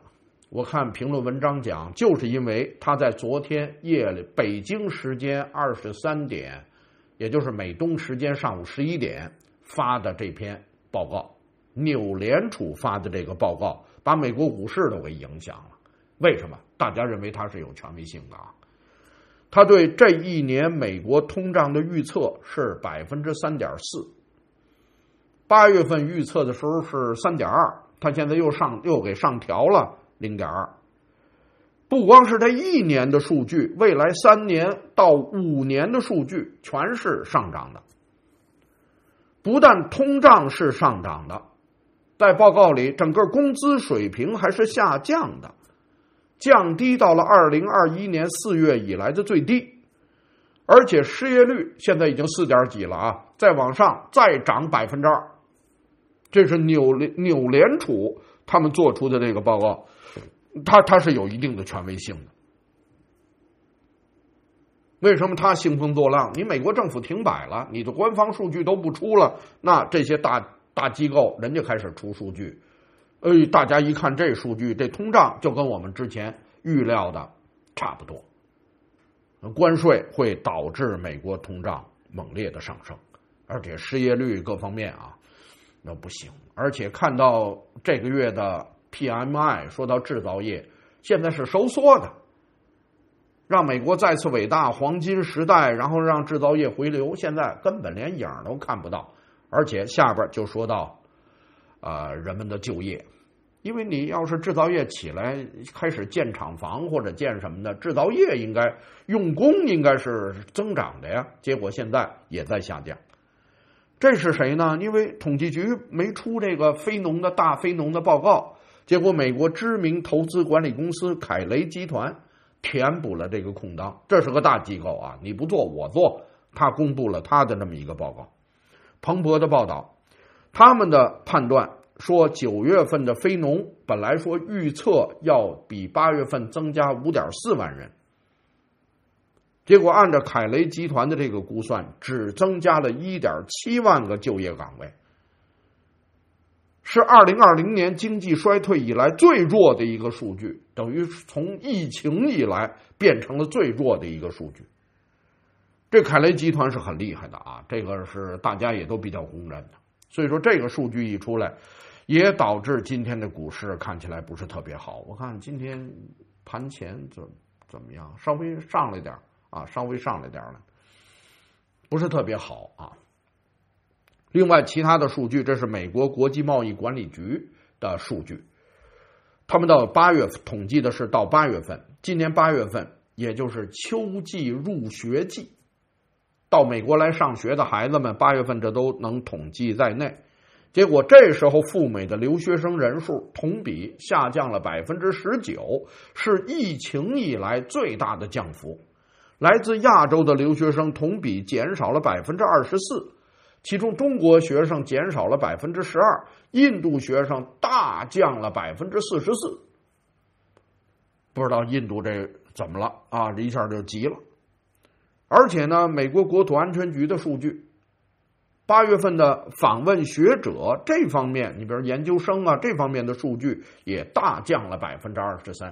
Speaker 1: 我看评论文章讲，就是因为他在昨天夜里北京时间23点，也就是美东时间上午11点发的这篇报告，纽联储发的这个报告，把美国股市都给影响了。为什么？大家认为它是有权威性的啊。他对这一年美国通胀的预测是 3.4%，8月份预测的时候是 3.2%， 他现在又给上调了 0.2%。不光是这一年的数据，未来3年到5年的数据全是上涨的。不但通胀是上涨的，在报告里整个工资水平还是下降的，降低到了2021年4月以来的最低，而且失业率现在已经4点几了啊，再往上再涨 2%， 这是纽联储他们做出的这个报告，它是有一定的权威性的。为什么它兴风作浪？你美国政府停摆了，你的官方数据都不出了，那这些大机构人家开始出数据，大家一看这数据，这通胀就跟我们之前预料的差不多，关税会导致美国通胀猛烈的上升，而且失业率各方面啊那不行，而且看到这个月的 PMI 说到制造业现在是收缩的，让美国再次伟大黄金时代，然后让制造业回流，现在根本连影都看不到。而且下边就说到人们的就业，因为你要是制造业起来开始建厂房或者建什么的，制造业应该用工应该是增长的呀，结果现在也在下降。这是谁呢？因为统计局没出这个大非农的报告，结果美国知名投资管理公司凯雷集团填补了这个空档，这是个大机构啊，你不做我做，他公布了他的这么一个报告。彭博的报道，他们的判断说9月份的非农本来说预测要比8月份增加 5.4 万人，结果按照凯雷集团的这个估算，只增加了 1.7 万个就业岗位，是2020年经济衰退以来最弱的一个数据，等于从疫情以来变成了最弱的一个数据。这凯雷集团是很厉害的啊，这个是大家也都比较公认的。所以说这个数据一出来，也导致今天的股市看起来不是特别好。我看今天盘前怎么样，稍微上来点啊，稍微上来点了，不是特别好啊。另外其他的数据，这是美国国际贸易管理局的数据，他们到8月统计的是到8月份，今年8月份也就是秋季入学季，到美国来上学的孩子们8月份这都能统计在内。结果这时候赴美的留学生人数同比下降了 19%， 是疫情以来最大的降幅。来自亚洲的留学生同比减少了 24%， 其中中国学生减少了 12%， 印度学生大降了 44%。 不知道印度这怎么了啊，这一下就急了。而且呢，美国国土安全局的数据，8月份的访问学者这方面，你比如研究生啊这方面的数据也大降了 23%，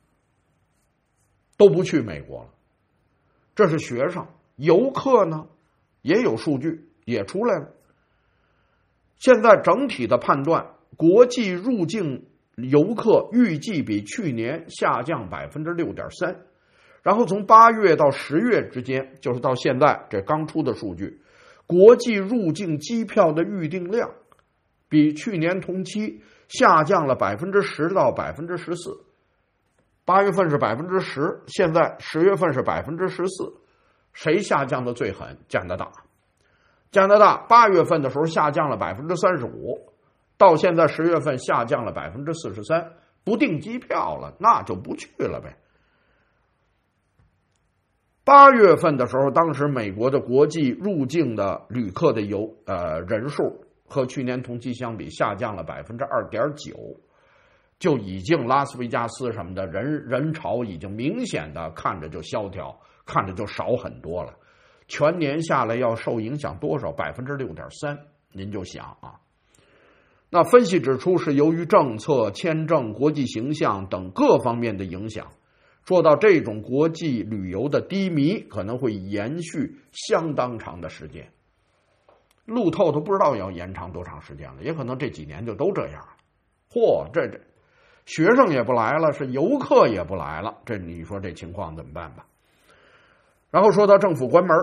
Speaker 1: 都不去美国了。这是学生，游客呢也有数据也出来了。现在整体的判断，国际入境游客预计比去年下降 6.3%。然后从8月到10月之间，就是到现在这刚出的数据，国际入境机票的预订量比去年同期下降了 10% 到 14%。8月份是 10%， 现在10月份是 14%。谁下降的最狠？加拿大。加拿大8月份的时候下降了 35%， 到现在10月份下降了 43%， 不订机票了，那就不去了呗。8月份的时候，当时美国的国际入境的旅客的人数和去年同期相比下降了 2.9%， 就已经拉斯维加斯什么的人潮已经明显的看着就萧条，看着就少很多了。全年下来要受影响多少？ 6.3%， 您就想啊。 那分析指出，是由于政策、签证、国际形象等各方面的影响，说到这种国际旅游的低迷可能会延续相当长的时间。路透都不知道要延长多长时间了，也可能这几年就都这样了。嚯，这学生也不来了，是游客也不来了，这你说这情况怎么办吧？然后说到政府关门，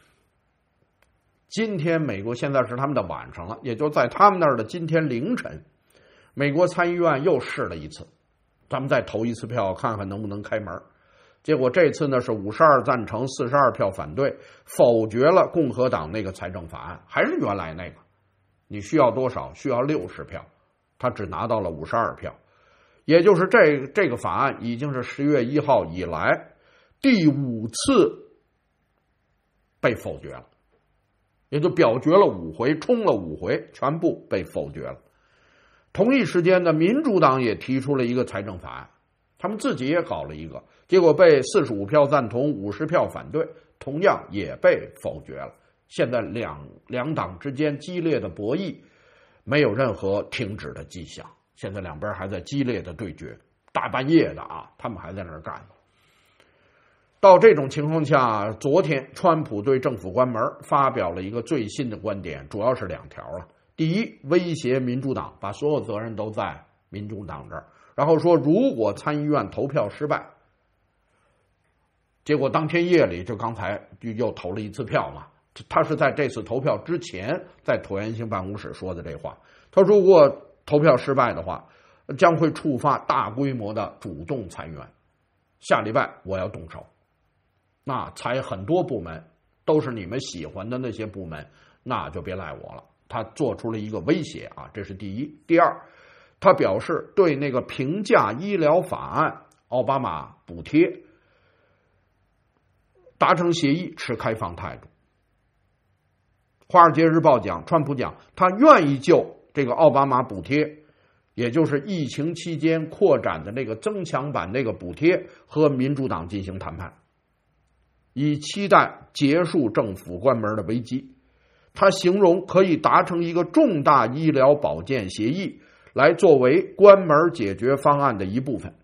Speaker 1: 今天美国现在是他们的晚上了，也就在他们那儿的今天凌晨，美国参议院又试了一次，咱们再投一次票，看看能不能开门。结果这次呢是52赞成42票反对，否决了共和党那个财政法案，还是原来那个，你需要多少？需要60票，他只拿到了52票，也就是这个法案已经是10月1号以来第5次被否决了，也就表决了5回，冲了5回，全部被否决了。同一时间呢，民主党也提出了一个财政法案，他们自己也搞了一个，结果被45票赞同，50票反对，同样也被否决了。现在两党之间激烈的博弈，没有任何停止的迹象，现在两边还在激烈的对决，大半夜的啊，他们还在那儿干。到这种情况下，昨天川普对政府关门发表了一个最新的观点，主要是2条了。第一，威胁民主党，把所有责任都在民主党这儿，然后说如果参议院投票失败，结果当天夜里就刚才又投了一次票嘛，他是在这次投票之前在椭圆形办公室说的这话，他如果投票失败的话，将会触发大规模的主动裁员，下礼拜我要动手，那裁很多部门，都是你们喜欢的那些部门，那就别赖我了。他做出了一个威胁啊，这是第一。第二，他表示对那个平价医疗法案奥巴马补贴达成协议持开放态度。华尔街日报讲，川普讲他愿意就这个奥巴马补贴，也就是疫情期间扩展的那个增强版那个补贴，和民主党进行谈判，以期待结束政府关门的危机。他形容可以达成一个重大医疗保健协议，来作为关门解决方案的一部分。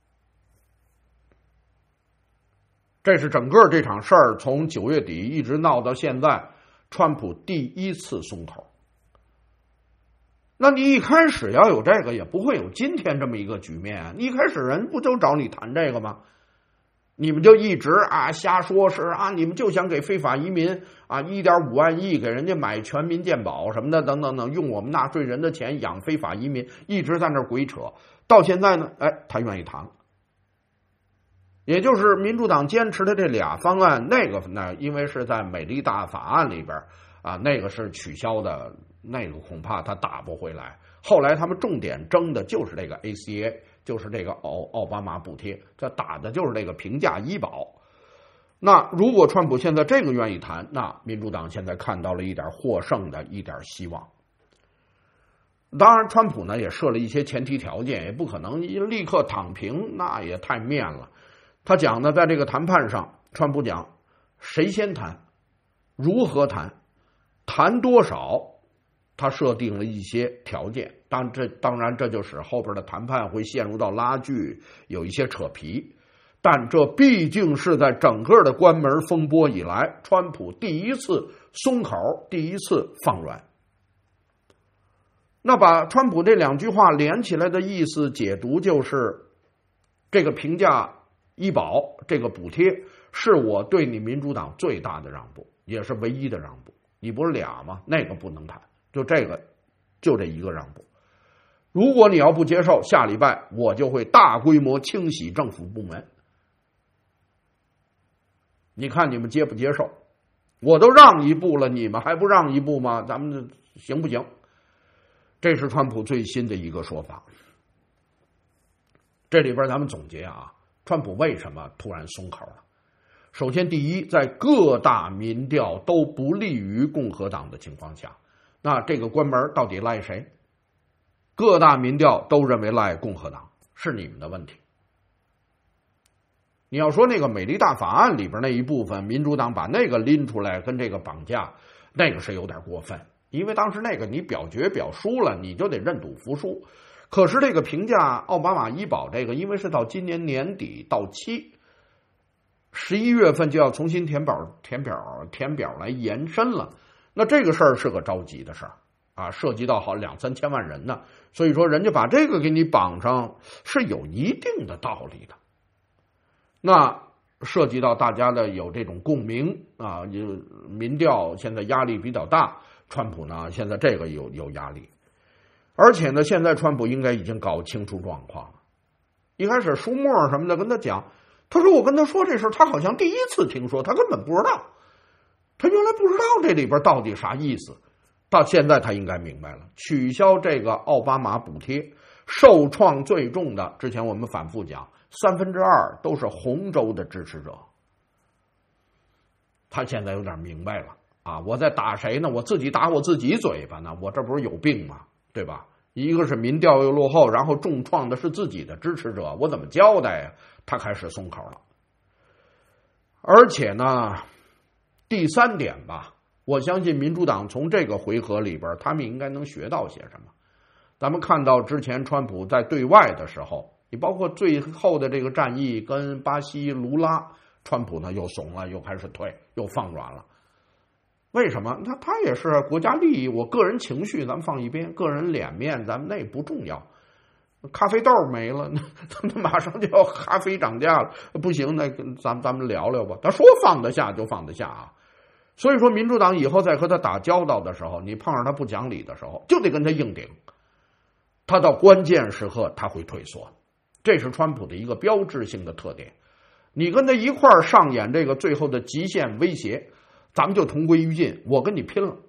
Speaker 1: 这是整个这场事儿从9月底一直闹到现在，川普第一次松口。那你一开始要有这个，也不会有今天这么一个局面啊！一开始人不就找你谈这个吗？你们就一直瞎说，是你们就想给非法移民1.5万亿给人家买全民健保什么的等等等，用我们纳税人的钱养非法移民，一直在那儿鬼扯。到现在呢，他愿意谈了。也就是民主党坚持的这俩方案，那个呢，因为是在美丽大法案里边那个是取消的，那个恐怕他打不回来。后来他们重点争的就是这个 ACA， 就是这个奥巴马补贴，这打的就是这个平价医保。那如果川普现在这个愿意谈，那民主党现在看到了一点获胜的一点希望。当然川普呢也设了一些前提条件，也不可能立刻躺平，那也太面了。他讲呢，在这个谈判上，川普讲谁先谈，如何谈，谈多少，他设定了一些条件。当然这就使后边的谈判会陷入到拉锯，有一些扯皮，但这毕竟是在整个的关门风波以来，川普第一次松口，第一次放软。那把川普这2句话连起来的意思解读就是，这个平价医保这个补贴是我对你民主党最大的让步，也是唯一的让步。你不是俩吗？那个不能谈，就这一个让步。如果你要不接受，下礼拜我就会大规模清洗政府部门。你看你们接不接受？我都让一步了，你们还不让一步吗？咱们行不行？这是川普最新的一个说法。这里边咱们总结川普为什么突然松口了？首先，第一，在各大民调都不利于共和党的情况下，那这个关门到底赖谁？各大民调都认为赖共和党，是你们的问题。你要说那个美丽大法案里边那一部分，民主党把那个拎出来跟这个绑架，那个是有点过分， 因为当时那个你表决表输了，你就得认赌服输。可是这个评价奥巴马医保这个，因为是到今年年底到期，11月份就要重新填表来延伸了。那这个事儿是个着急的事儿啊，涉及到好2-3千万人呢，所以说人家把这个给你绑上是有一定的道理的。那涉及到大家的有这种共鸣啊，民调现在压力比较大，川普呢现在这个有压力，而且呢现在川普应该已经搞清楚状况了。一开始舒默什么的跟他讲，他说我跟他说这事，他好像第一次听说，他根本不知道，他原来不知道这里边到底啥意思。到现在他应该明白了，取消这个奥巴马补贴，受创最重的，之前我们反复讲，2/3都是红州的支持者。他现在有点明白了啊！我在打谁呢？我自己打我自己嘴巴呢？我这不是有病吗？对吧？一个是民调又落后，然后重创的是自己的支持者，我怎么交代呀？他开始松口了。而且呢，第3点吧，我相信民主党从这个回合里边，他们应该能学到些什么。咱们看到之前川普在对外的时候，你包括最后的这个战役跟巴西卢拉，川普呢又怂了，又开始退，又放软了。为什么？他也是国家利益，我个人情绪咱们放一边，个人脸面咱们那不重要。咖啡豆没了，那马上就要咖啡涨价了，不行，那咱们聊聊吧。他说放得下就放得下啊。所以说，民主党以后在和他打交道的时候，你碰上他不讲理的时候，就得跟他硬顶。他到关键时刻他会退缩，这是川普的一个标志性的特点。你跟他一块儿上演这个最后的极限威胁，咱们就同归于尽，我跟你拼了。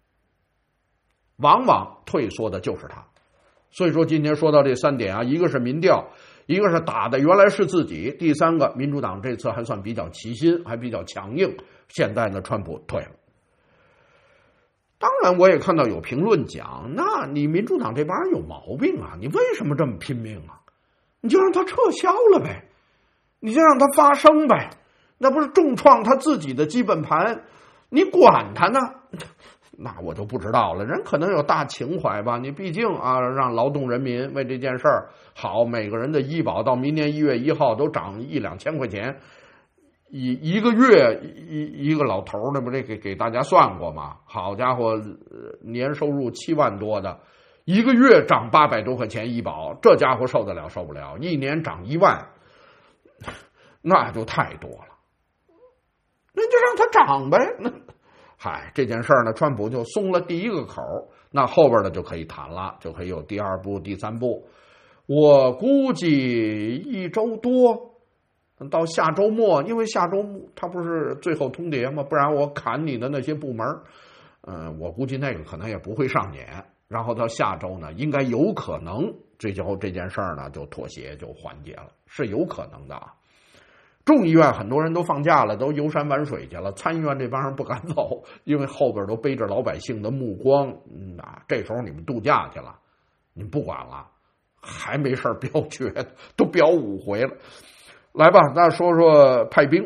Speaker 1: 往往退缩的就是他。所以说今天说到这3点啊，一个是民调，一个是打的原来是自己，第3个民主党这次还算比较齐心，还比较强硬。现在呢，川普退了。当然我也看到有评论讲，那你民主党这帮人有毛病啊，你为什么这么拼命啊？你就让他撤销了呗，你就让他发声呗，那不是重创他自己的基本盘，你管他呢？那我就不知道了，人可能有大情怀吧，你毕竟啊，让劳动人民为这件事儿好，每个人的医保到明年1月1号都涨1-2千块钱，一个月一个老头那不这给大家算过吗？好家伙，年收入7万多的，一个月涨800多块钱医保，这家伙受得了受不了？一年涨1万，那就太多了，那就让他涨呗。嗨，这件事儿呢，川普就松了第一个口，那后边的就可以谈了，就可以有第2步、第3步。我估计1周多，到下周末，因为下周末他不是最后通牒吗？不然我砍你的那些部门，我估计那个可能也不会上演。然后到下周呢，应该有可能最后这件事儿呢就妥协就缓解了，是有可能的啊。众议院很多人都放假了，都游山玩水去了，参议院这帮人不敢走，因为后边都背着老百姓的目光，这时候你们度假去了，你们不管了，还没事表决，都表5回了。来吧，那说说派兵，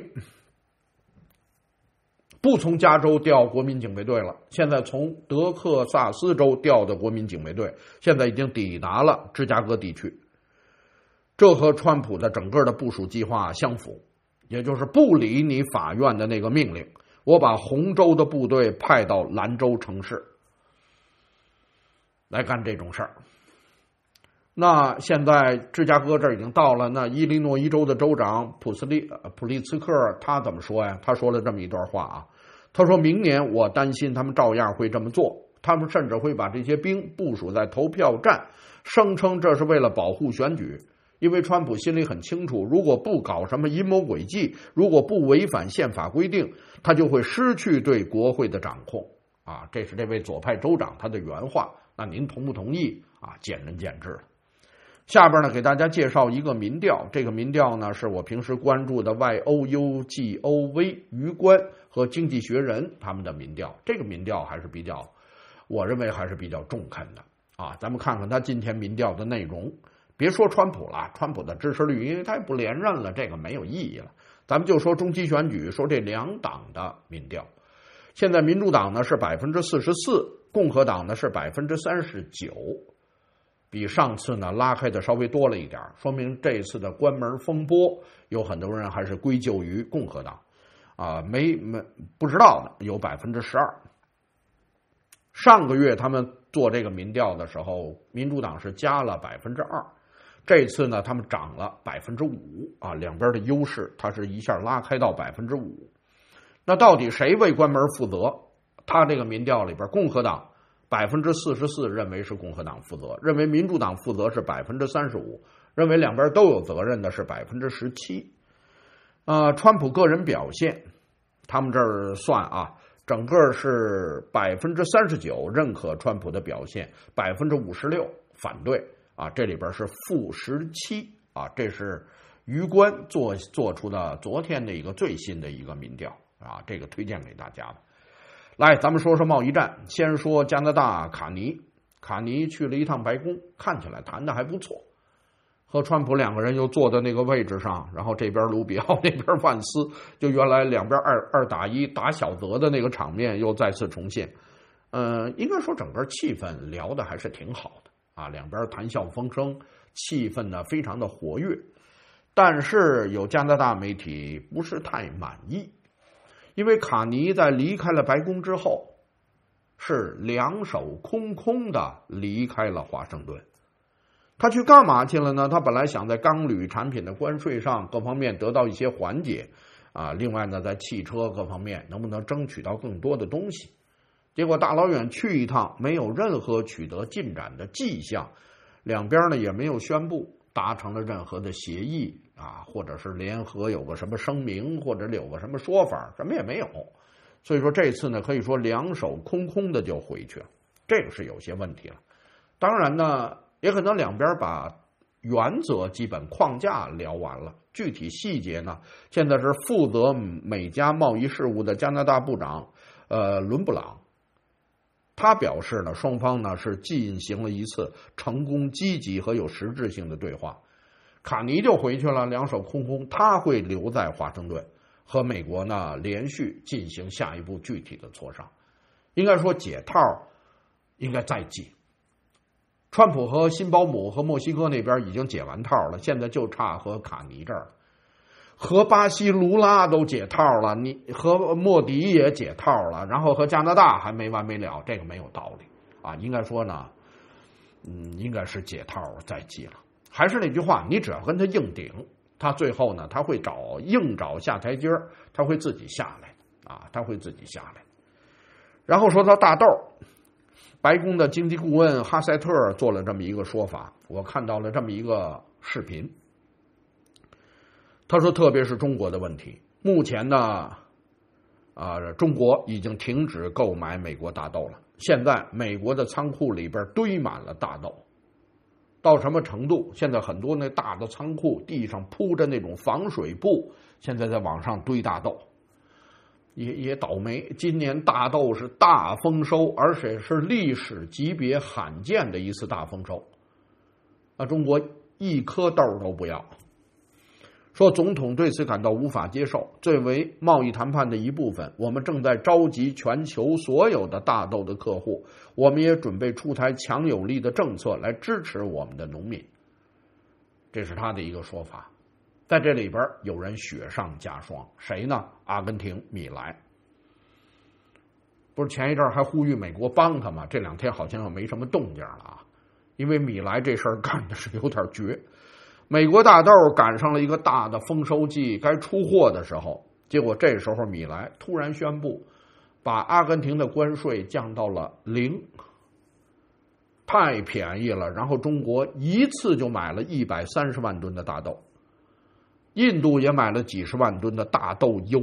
Speaker 1: 不从加州调国民警卫队了，现在从德克萨斯州调的国民警卫队，现在已经抵达了芝加哥地区。这和川普的整个的部署计划相符，也就是不理你法院的那个命令，我把红州的部队派到兰州城市来干这种事儿。那现在芝加哥这儿已经到了，那伊利诺伊州的州长普利茨克他怎么说呀？他说了这么一段话啊，他说明年我担心他们照样会这么做，他们甚至会把这些兵部署在投票站，声称这是为了保护选举。因为川普心里很清楚，如果不搞什么阴谋诡计，如果不违反宪法规定，他就会失去对国会的掌控啊。这是这位左派州长他的原话，那您同不同意啊？见仁见智了。下边呢，给大家介绍一个民调，这个民调呢是我平时关注的 YOUGOV 余观和经济学人他们的民调，这个民调还是比较，我认为还是比较中肯的啊。咱们看看他今天民调的内容。别说川普了，川普的支持率，因为他也不连任了，这个没有意义了。咱们就说中期选举，说这2党的民调。现在民主党呢是44%， 共和党呢是39%，比上次呢拉开的稍微多了一点，说明这次的关门风波有很多人还是归咎于共和党啊，不知道的有12%。上个月他们做这个民调的时候，民主党是加了2%，这次呢他们涨了5%啊，两边的优势它是一下拉开到5%。那到底谁为关门负责？他这个民调里边，共和党44%认为是共和党负责，认为民主党负责是35%，认为两边都有责任的是17%。川普个人表现，他们这儿算啊，整个是39%认可川普的表现，56%反对啊，这里边是-17啊，这是余官做出的昨天的一个最新的一个民调啊，这个推荐给大家的。来，咱们说说贸易战，先说加拿大卡尼去了一趟白宫，看起来谈的还不错，和川普两个人又坐在那个位置上，然后这边卢比奥那边万斯，就原来两边二打一打小泽的那个场面又再次重现。应该说整个气氛聊的还是挺好的啊，两边谈笑风生，气氛呢非常的活跃。但是有加拿大媒体不是太满意，因为卡尼在离开了白宫之后，是两手空空的离开了华盛顿。他去干嘛去了呢？他本来想在钢铝产品的关税上各方面得到一些缓解啊，另外呢，在汽车各方面能不能争取到更多的东西？结果大老远去一趟，没有任何取得进展的迹象，两边呢也没有宣布达成了任何的协议啊，或者是联合有个什么声明，或者有个什么说法，什么也没有。所以说这次呢，可以说两手空空的就回去了，这个是有些问题了。当然呢，也可能两边把原则基本框架聊完了，具体细节呢，现在是负责美加贸易事务的加拿大部长伦布朗，他表示呢，双方呢是进行了一次成功、积极和有实质性的对话。卡尼就回去了，两手空空，他会留在华盛顿和美国呢连续进行下一步具体的磋商。应该说解套应该再解。川普和辛保姆和墨西哥那边已经解完套了，现在就差和卡尼这儿了。和巴西卢拉都解套了，你和莫迪也解套了，然后和加拿大还没完没了，这个没有道理啊！应该说呢，应该是解套再系了。还是那句话，你只要跟他硬顶，他最后呢，他会硬找下台阶，他会自己下来啊，他会自己下来。然后说到大豆，白宫的经济顾问哈塞特做了这么一个说法，我看到了这么一个视频。他说，特别是中国的问题，目前呢，中国已经停止购买美国大豆了。现在美国的仓库里边堆满了大豆，到什么程度？现在很多那大的仓库地上铺着那种防水布，现在在往上堆大豆。也倒霉，今年大豆是大丰收，而且是历史级别罕见的一次大丰收。中国一颗豆都不要。说总统对此感到无法接受，作为贸易谈判的一部分，我们正在召集全球所有的大豆的客户，我们也准备出台强有力的政策来支持我们的农民。这是他的一个说法。在这里边有人雪上加霜，谁呢？阿根廷米莱。不是前一阵还呼吁美国帮他吗？这两天好像又没什么动静了啊，因为米莱这事儿干的是有点绝。美国大豆赶上了一个大的丰收季，该出货的时候，结果这时候米莱突然宣布把阿根廷的关税降到了0，太便宜了。然后中国一次就买了130万吨的大豆，印度也买了几十万吨的大豆油。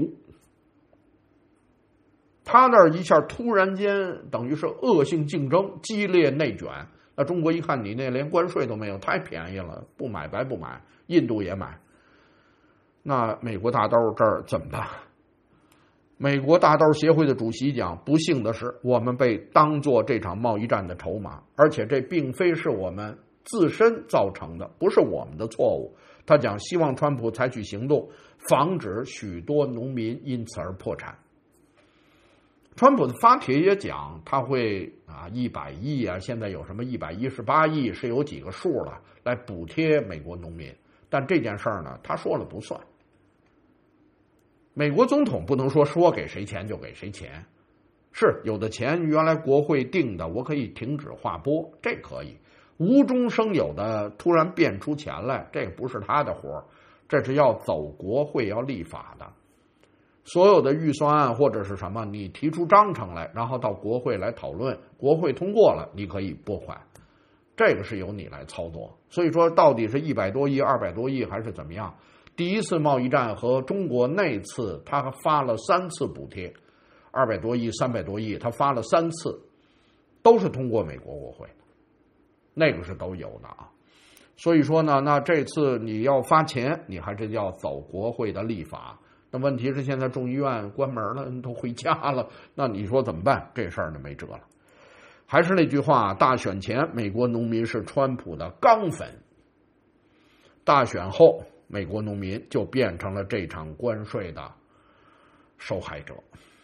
Speaker 1: 他那儿一下突然间等于是恶性竞争，激烈内卷。那中国一看你那连关税都没有，太便宜了，不买白不买。印度也买，那美国大豆这儿怎么办？美国大豆协会的主席讲，不幸的是我们被当作这场贸易战的筹码，而且这并非是我们自身造成的，不是我们的错误。他讲希望川普采取行动，防止许多农民因此而破产。 川普的发帖也讲，他会100亿啊，现在有什么118亿，是有几个数了，来补贴美国农民。但这件事儿呢，他说了不算。美国总统不能说给谁钱就给谁钱，是有的钱原来国会定的，我可以停止划拨，这可以。无中生有的突然变出钱来，这不是他的活，这是要走国会要立法的。所有的预算案或者是什么，你提出章程来，然后到国会来讨论，国会通过了，你可以拨款，这个是由你来操作。所以说，到底是100多亿、200多亿还是怎么样？第一次贸易战和中国那次，他发了3次补贴，200多亿、300多亿，他发了3次，都是通过美国国会，那个是都有的啊。所以说呢，那这次你要发钱，你还是要走国会的立法。那问题是现在众议院关门了，都回家了，那你说怎么办？这事儿呢没辙了。还是那句话，大选前美国农民是川普的钢粉，大选后美国农民就变成了这场关税的受害者。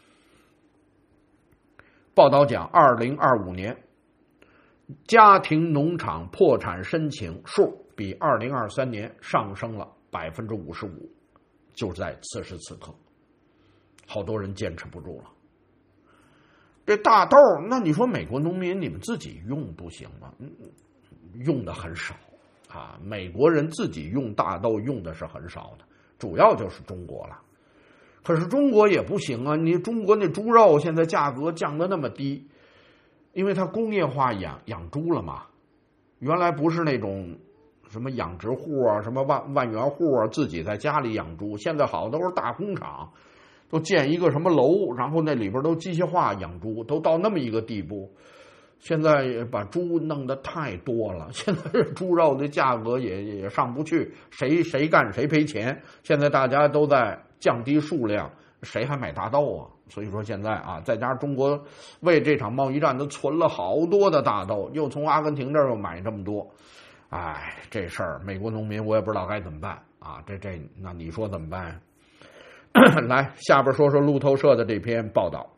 Speaker 1: 报道讲2025年家庭农场破产申请数比2023年上升了55%，就在此时此刻，好多人坚持不住了。这大豆，那你说美国农民你们自己用不行吗？用的很少啊，美国人自己用大豆用的是很少的，主要就是中国了。可是中国也不行啊，你中国那猪肉现在价格降得那么低，因为它工业化养猪了嘛。原来不是那种什么养殖户啊，什么万元户啊，自己在家里养猪，现在好都是大工厂，都建一个什么楼，然后那里边都机械化养猪，都到那么一个地步。现在把猪弄得太多了，现在猪肉的价格也上不去，谁干谁赔钱。现在大家都在降低数量，谁还买大豆啊？所以说现在啊，再加上中国为这场贸易战都存了好多的大豆，又从阿根廷这儿又买这么多，哎，这事儿美国农民我也不知道该怎么办啊！那你说怎么办？来，下边说说路透社的这篇报道。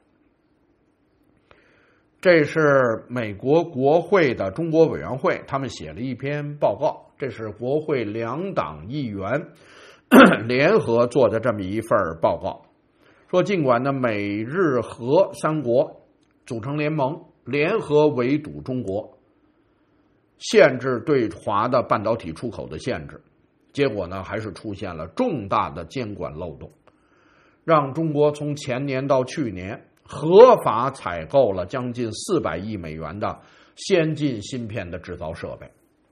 Speaker 1: 这是美国国会的中国委员会，他们写了一篇报告，这是国会2党议员联合做的这么一份报告，说尽管呢美日俄3国组成联盟，联合围堵中国，限制对华的半导体出口的限制，结果呢还是出现了重大的监管漏洞，让中国从前年到去年合法采购了将近400亿美元的先进芯片的制造设备，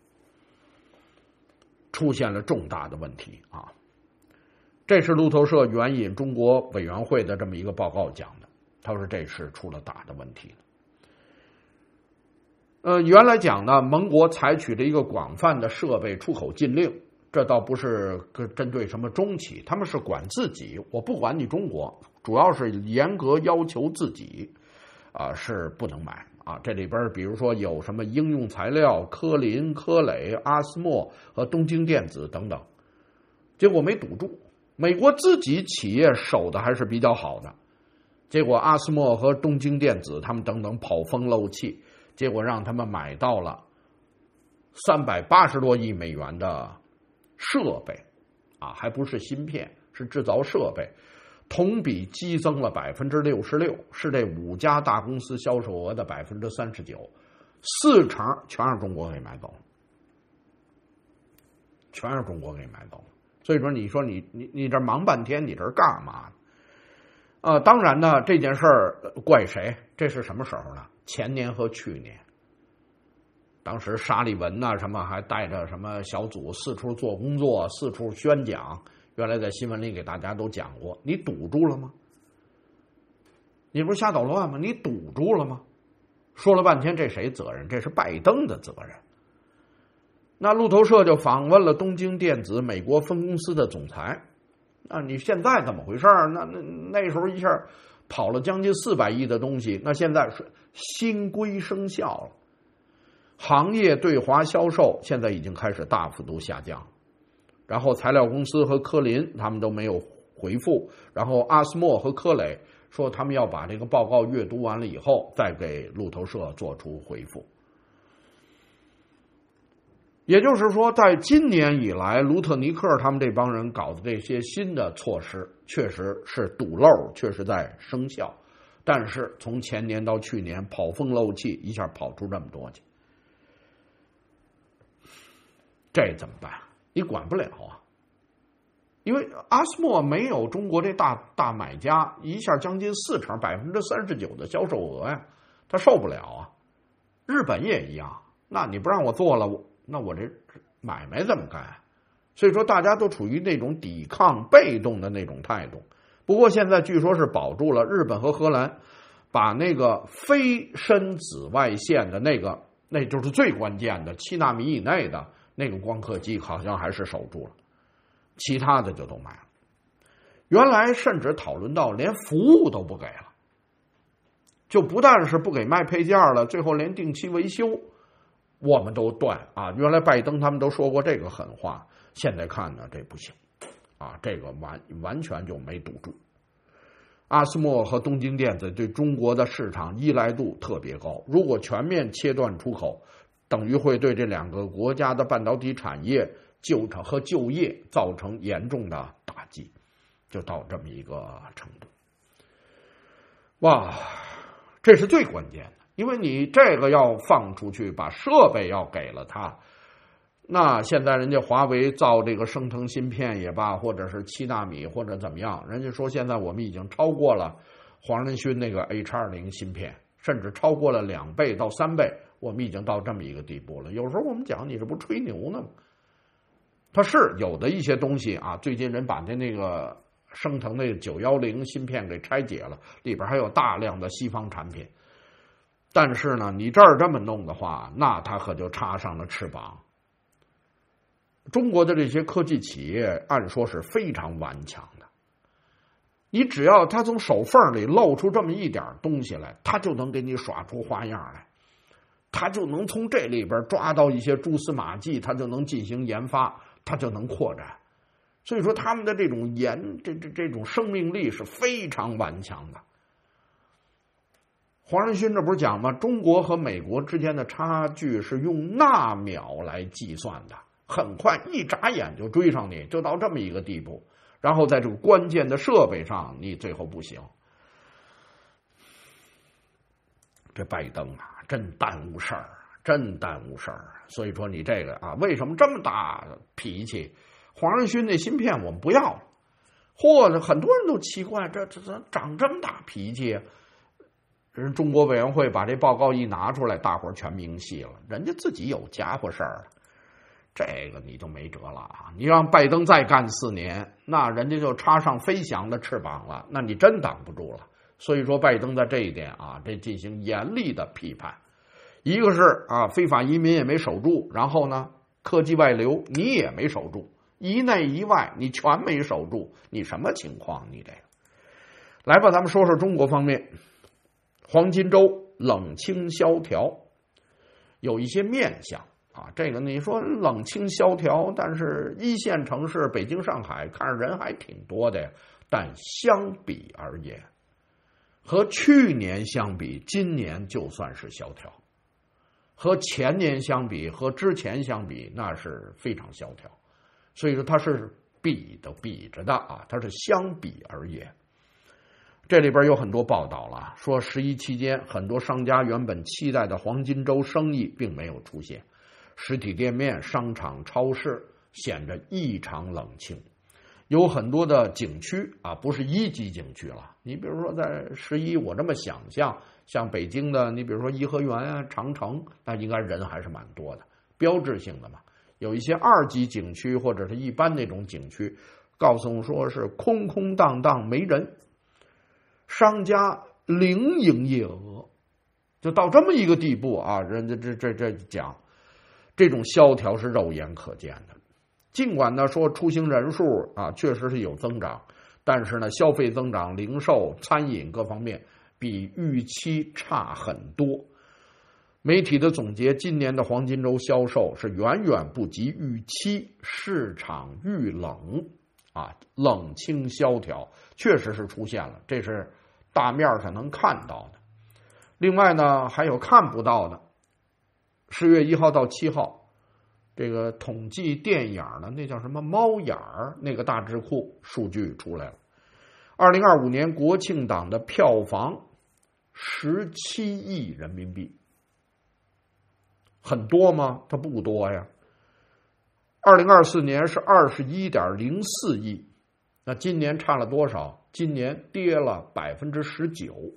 Speaker 1: 出现了重大的问题啊！这是路透社援引中国委员会的这么一个报告讲的，他说这是出了大的问题。原来讲呢，盟国采取了一个广泛的设备出口禁令，这倒不是针对什么中企，他们是管自己，我不管你中国，主要是严格要求自己是不能买啊。这里边比如说有什么应用材料、科林、科磊、阿斯莫和东京电子等等，结果没堵住。美国自己企业守的还是比较好的，结果阿斯莫和东京电子他们等等跑风漏气，结果让他们买到了380多亿美元的设备啊，还不是芯片，是制造设备，同比激增了66%，是这5家大公司销售额的39%，40%全让中国给买走了，全让中国给买走了。所以说，你说你这忙半天，你这是干嘛呢？当然呢，这件事儿怪谁？这是什么时候呢？前年和去年。当时沙利文呐，什么还带着什么小组四处做工作，四处宣讲。原来在新闻里给大家都讲过，你堵住了吗？你不是瞎捣乱吗？你堵住了吗？说了半天，这谁责任？这是拜登的责任。那路透社就访问了东京电子美国分公司的总裁，那你现在怎么回事？那时候一下跑了将近400亿的东西，那现在是新规生效了，行业对华销售现在已经开始大幅度下降，然后材料公司和科林他们都没有回复，然后阿斯莫和科磊说他们要把这个报告阅读完了以后，再给路透社做出回复。也就是说，在今年以来，卢特尼克他们这帮人搞的这些新的措施，确实是堵漏，确实在生效。但是从前年到去年，跑风漏气，一下跑出这么多去，这怎么办？你管不了啊！因为阿斯莫没有中国这大买家，一下将近40%、39%的销售额呀，他受不了啊。日本也一样，那你不让我做了，那我这买卖怎么干？所以说大家都处于那种抵抗、被动的那种态度。不过现在据说是保住了，日本和荷兰把那个非深紫外线的那就是最关键的7纳米以内的那个光刻机，好像还是守住了，其他的就都买了。原来甚至讨论到连服务都不给了，就不但是不给卖配件了，最后连定期维修我们都断啊！原来拜登他们都说过这个狠话，现在看呢这不行啊，这个完全就没堵住。阿斯莫和东京电子对中国的市场依赖度特别高，如果全面切断出口，等于会对这2个国家的半导体产业和就业造成严重的打击，就到这么一个程度。哇，这是最关键的，因为你这个要放出去，把设备要给了他，那现在人家华为造这个升腾芯片也罢，或者是7纳米或者怎么样，人家说现在我们已经超过了黄仁勋那个 H20 芯片，甚至超过了2倍到3倍，我们已经到这么一个地步了。有时候我们讲你这不吹牛呢吗？它是有的一些东西啊，最近人把那个升腾那个910芯片给拆解了，里边还有大量的西方产品。但是呢，你这儿这么弄的话，那它可就插上了翅膀。中国的这些科技企业按说是非常顽强的，你只要他从手缝里露出这么一点东西来，他就能给你耍出花样来，他就能从这里边抓到一些蛛丝马迹，他就能进行研发，他就能扩展。所以说他们的这种这种生命力是非常顽强的。黄仁勋这不是讲吗？中国和美国之间的差距是用纳秒来计算的，很快一眨眼就追上你，就到这么一个地步。然后在这个关键的设备上，你最后不行。这拜登啊，真耽误事儿，真耽误事儿。所以说你这个啊，为什么这么大脾气？黄仁勋那芯片我们不要了，或者很多人都奇怪，这长这么大脾气啊？人中国委员会把这报告一拿出来，大伙儿全明细了，人家自己有家伙事儿了，这个你就没辙了啊！你让拜登再干4年，那人家就插上飞翔的翅膀了，那你真挡不住了。所以说，拜登在这一点啊，这进行严厉的批判。一个是啊，非法移民也没守住，然后呢，科技外流你也没守住，一内一外你全没守住，你什么情况？你这个，来吧，咱们说说中国方面。黄金周冷清萧条，有一些面相啊。这个你说冷清萧条，但是1线城市北京、上海看着人还挺多的呀。但相比而言，和去年相比，今年就算是萧条；和前年相比，和之前相比，那是非常萧条。所以说它是比着的啊，它是相比而言。这里边有很多报道了，说11期间很多商家原本期待的黄金周生意并没有出现，实体店面、商场、超市显得异常冷清。有很多的景区啊，不是1级景区了。你比如说在11，我这么想象，像北京的，你比如说颐和园啊、长城，那应该人还是蛮多的，标志性的嘛。有一些2级景区或者是一般那种景区，告诉我说是空空荡荡没人。商家零营业额，就到这么一个地步啊！人家这讲，这种萧条是肉眼可见的。尽管呢说出行人数啊确实是有增长，但是呢消费增长、零售、餐饮各方面比预期差很多。媒体的总结，今年的黄金周销售是远远不及预期，市场遇冷啊，冷清萧条确实是出现了，这是大面上能看到的。另外呢，还有看不到的。10月1号到7号，这个统计电影的那叫什么猫眼儿那个大智库数据出来了。2025年国庆档的票房17亿人民币，很多吗？它不多呀。2024年是21.04亿，那今年差了多少？今年跌了19%，2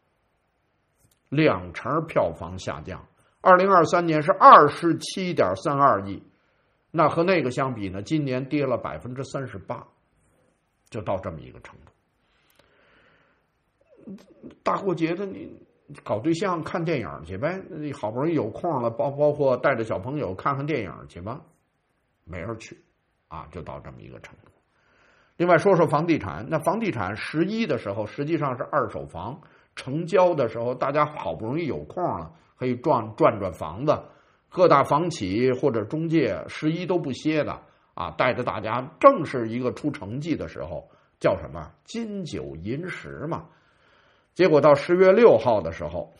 Speaker 1: 成票房下降。2023年是27.32亿，那和那个相比呢，今年跌了38%，就到这么一个程度。大过节的你搞对象看电影去呗，你好不容易有空了，包括带着小朋友看看电影去吧，没人去啊，就到这么一个程度。另外说说房地产，那房地产11的时候实际上是二手房成交的时候，大家好不容易有空了，可以转房子，各大房企或者中介11都不歇的啊，带着大家正是一个出成绩的时候，叫什么金九银十嘛。结果到10月6号的时候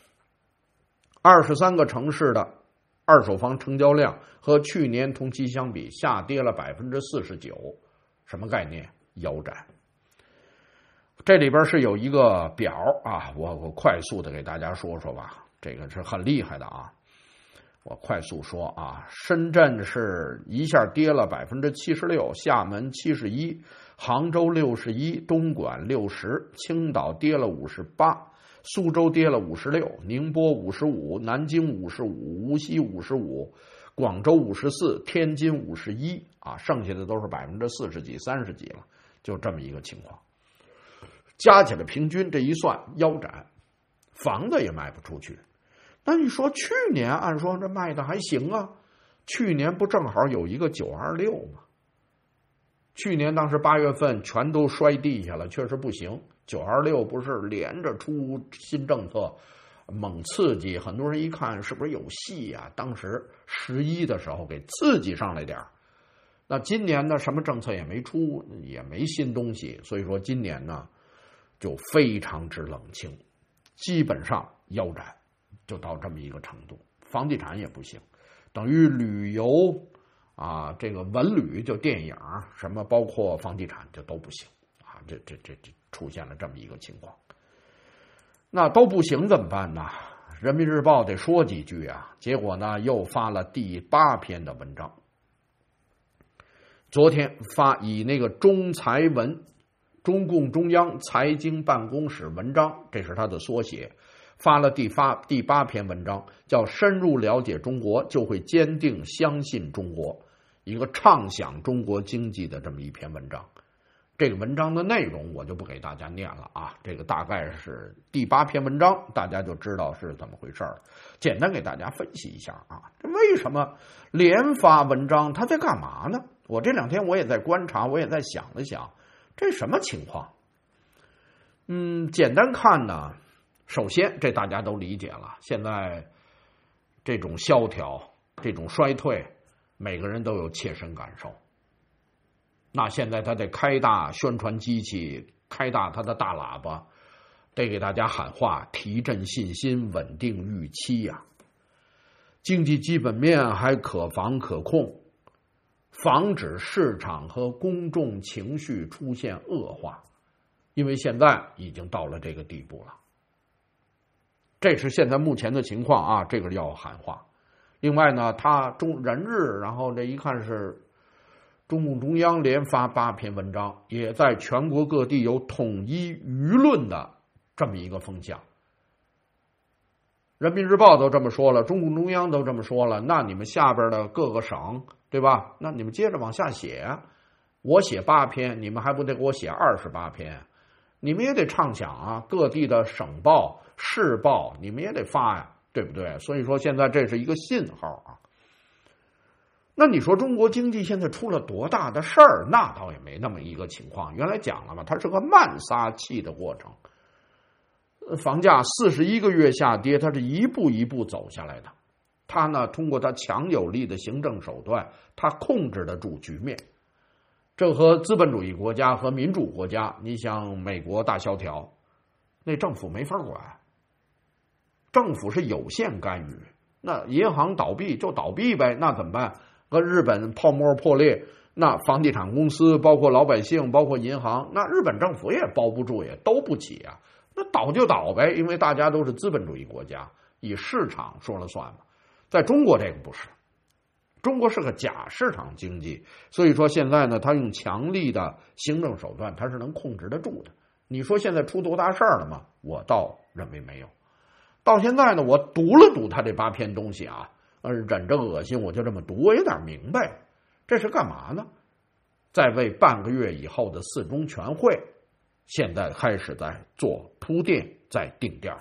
Speaker 1: ，23个城市的二手房成交量和去年同期相比下跌了49%，什么概念？腰斩。这里边是有一个表啊，我快速的给大家说说吧，这个是很厉害的啊。我快速说啊，深圳是一下跌了76%，厦门71%，杭州61%，东莞60%，青岛跌了58%，苏州跌了56%，宁波55%，南京55%，无锡55%，广州54%，天津51%啊，剩下的都是40几、30几了，就这么一个情况。加起来平均这一算腰斩，房子也卖不出去。那你说去年按说这卖的还行啊，去年不正好有一个926吗？去年当时8月份全都摔地下了，确实不行。926不是连着出新政策，猛刺激，很多人一看是不是有戏啊？当时11的时候给刺激上来点儿。那今年呢，什么政策也没出，也没新东西，所以说今年呢就非常之冷清，基本上腰斩。就到这么一个程度，房地产也不行，等于旅游啊，这个文旅就电影什么，包括房地产就都不行啊，这出现了这么一个情况。那都不行怎么办呢？人民日报得说几句啊，结果呢又发了第8篇的文章。昨天发以那个中财文，中共中央财经办公室文章，这是他的缩写。发了第8篇文章，叫深入了解中国就会坚定相信中国，一个畅想中国经济的这么一篇文章。这个文章的内容我就不给大家念了啊，这个大概是第8篇文章，大家就知道是怎么回事了。简单给大家分析一下啊，这为什么连发文章，他在干嘛呢？我这2天我也在观察，我也在想了想，这什么情况？简单看呢，首先这大家都理解了，现在这种萧条，这种衰退，每个人都有切身感受。那现在他得开大宣传机器，开大他的大喇叭，得给大家喊话，提振信心，稳定预期呀。经济基本面还可防可控，防止市场和公众情绪出现恶化，因为现在已经到了这个地步了。这是现在目前的情况啊，这个要喊话。另外呢，他人日，然后这一看是中共中央连发8篇文章，也在全国各地有统一舆论的这么一个风向。人民日报都这么说了，中共中央都这么说了，那你们下边的各个省，对吧？那你们接着往下写，我写8篇，你们还不得给我写28篇？你们也得畅想啊，各地的省报、市报，你们也得发呀，对不对？所以说现在这是一个信号啊。那你说中国经济现在出了多大的事儿？那倒也没那么一个情况。原来讲了嘛，它是个慢撒气的过程。房价41个月下跌，它是一步一步走下来的。它呢，通过它强有力的行政手段，它控制得住局面。这和资本主义国家和民主国家，你像美国大萧条， 那政府没法管，政府是有限干预。那银行倒闭就倒闭呗，那怎么办？和日本泡沫破裂，那房地产公司包括老百姓包括银行，那日本政府也包不住，也兜不起啊。那倒就倒呗，因为大家都是资本主义国家，以市场说了算嘛。在中国这个不是，中国是个假市场经济，所以说现在呢，他用强力的行政手段，他是能控制得住的。你说现在出多大事儿了吗？我倒认为没有。到现在呢，我读了读他这8篇东西啊，忍着恶心我就这么读，我有点明白，这是干嘛呢？在为半个月以后的4中全会，现在开始在做铺垫，在定调。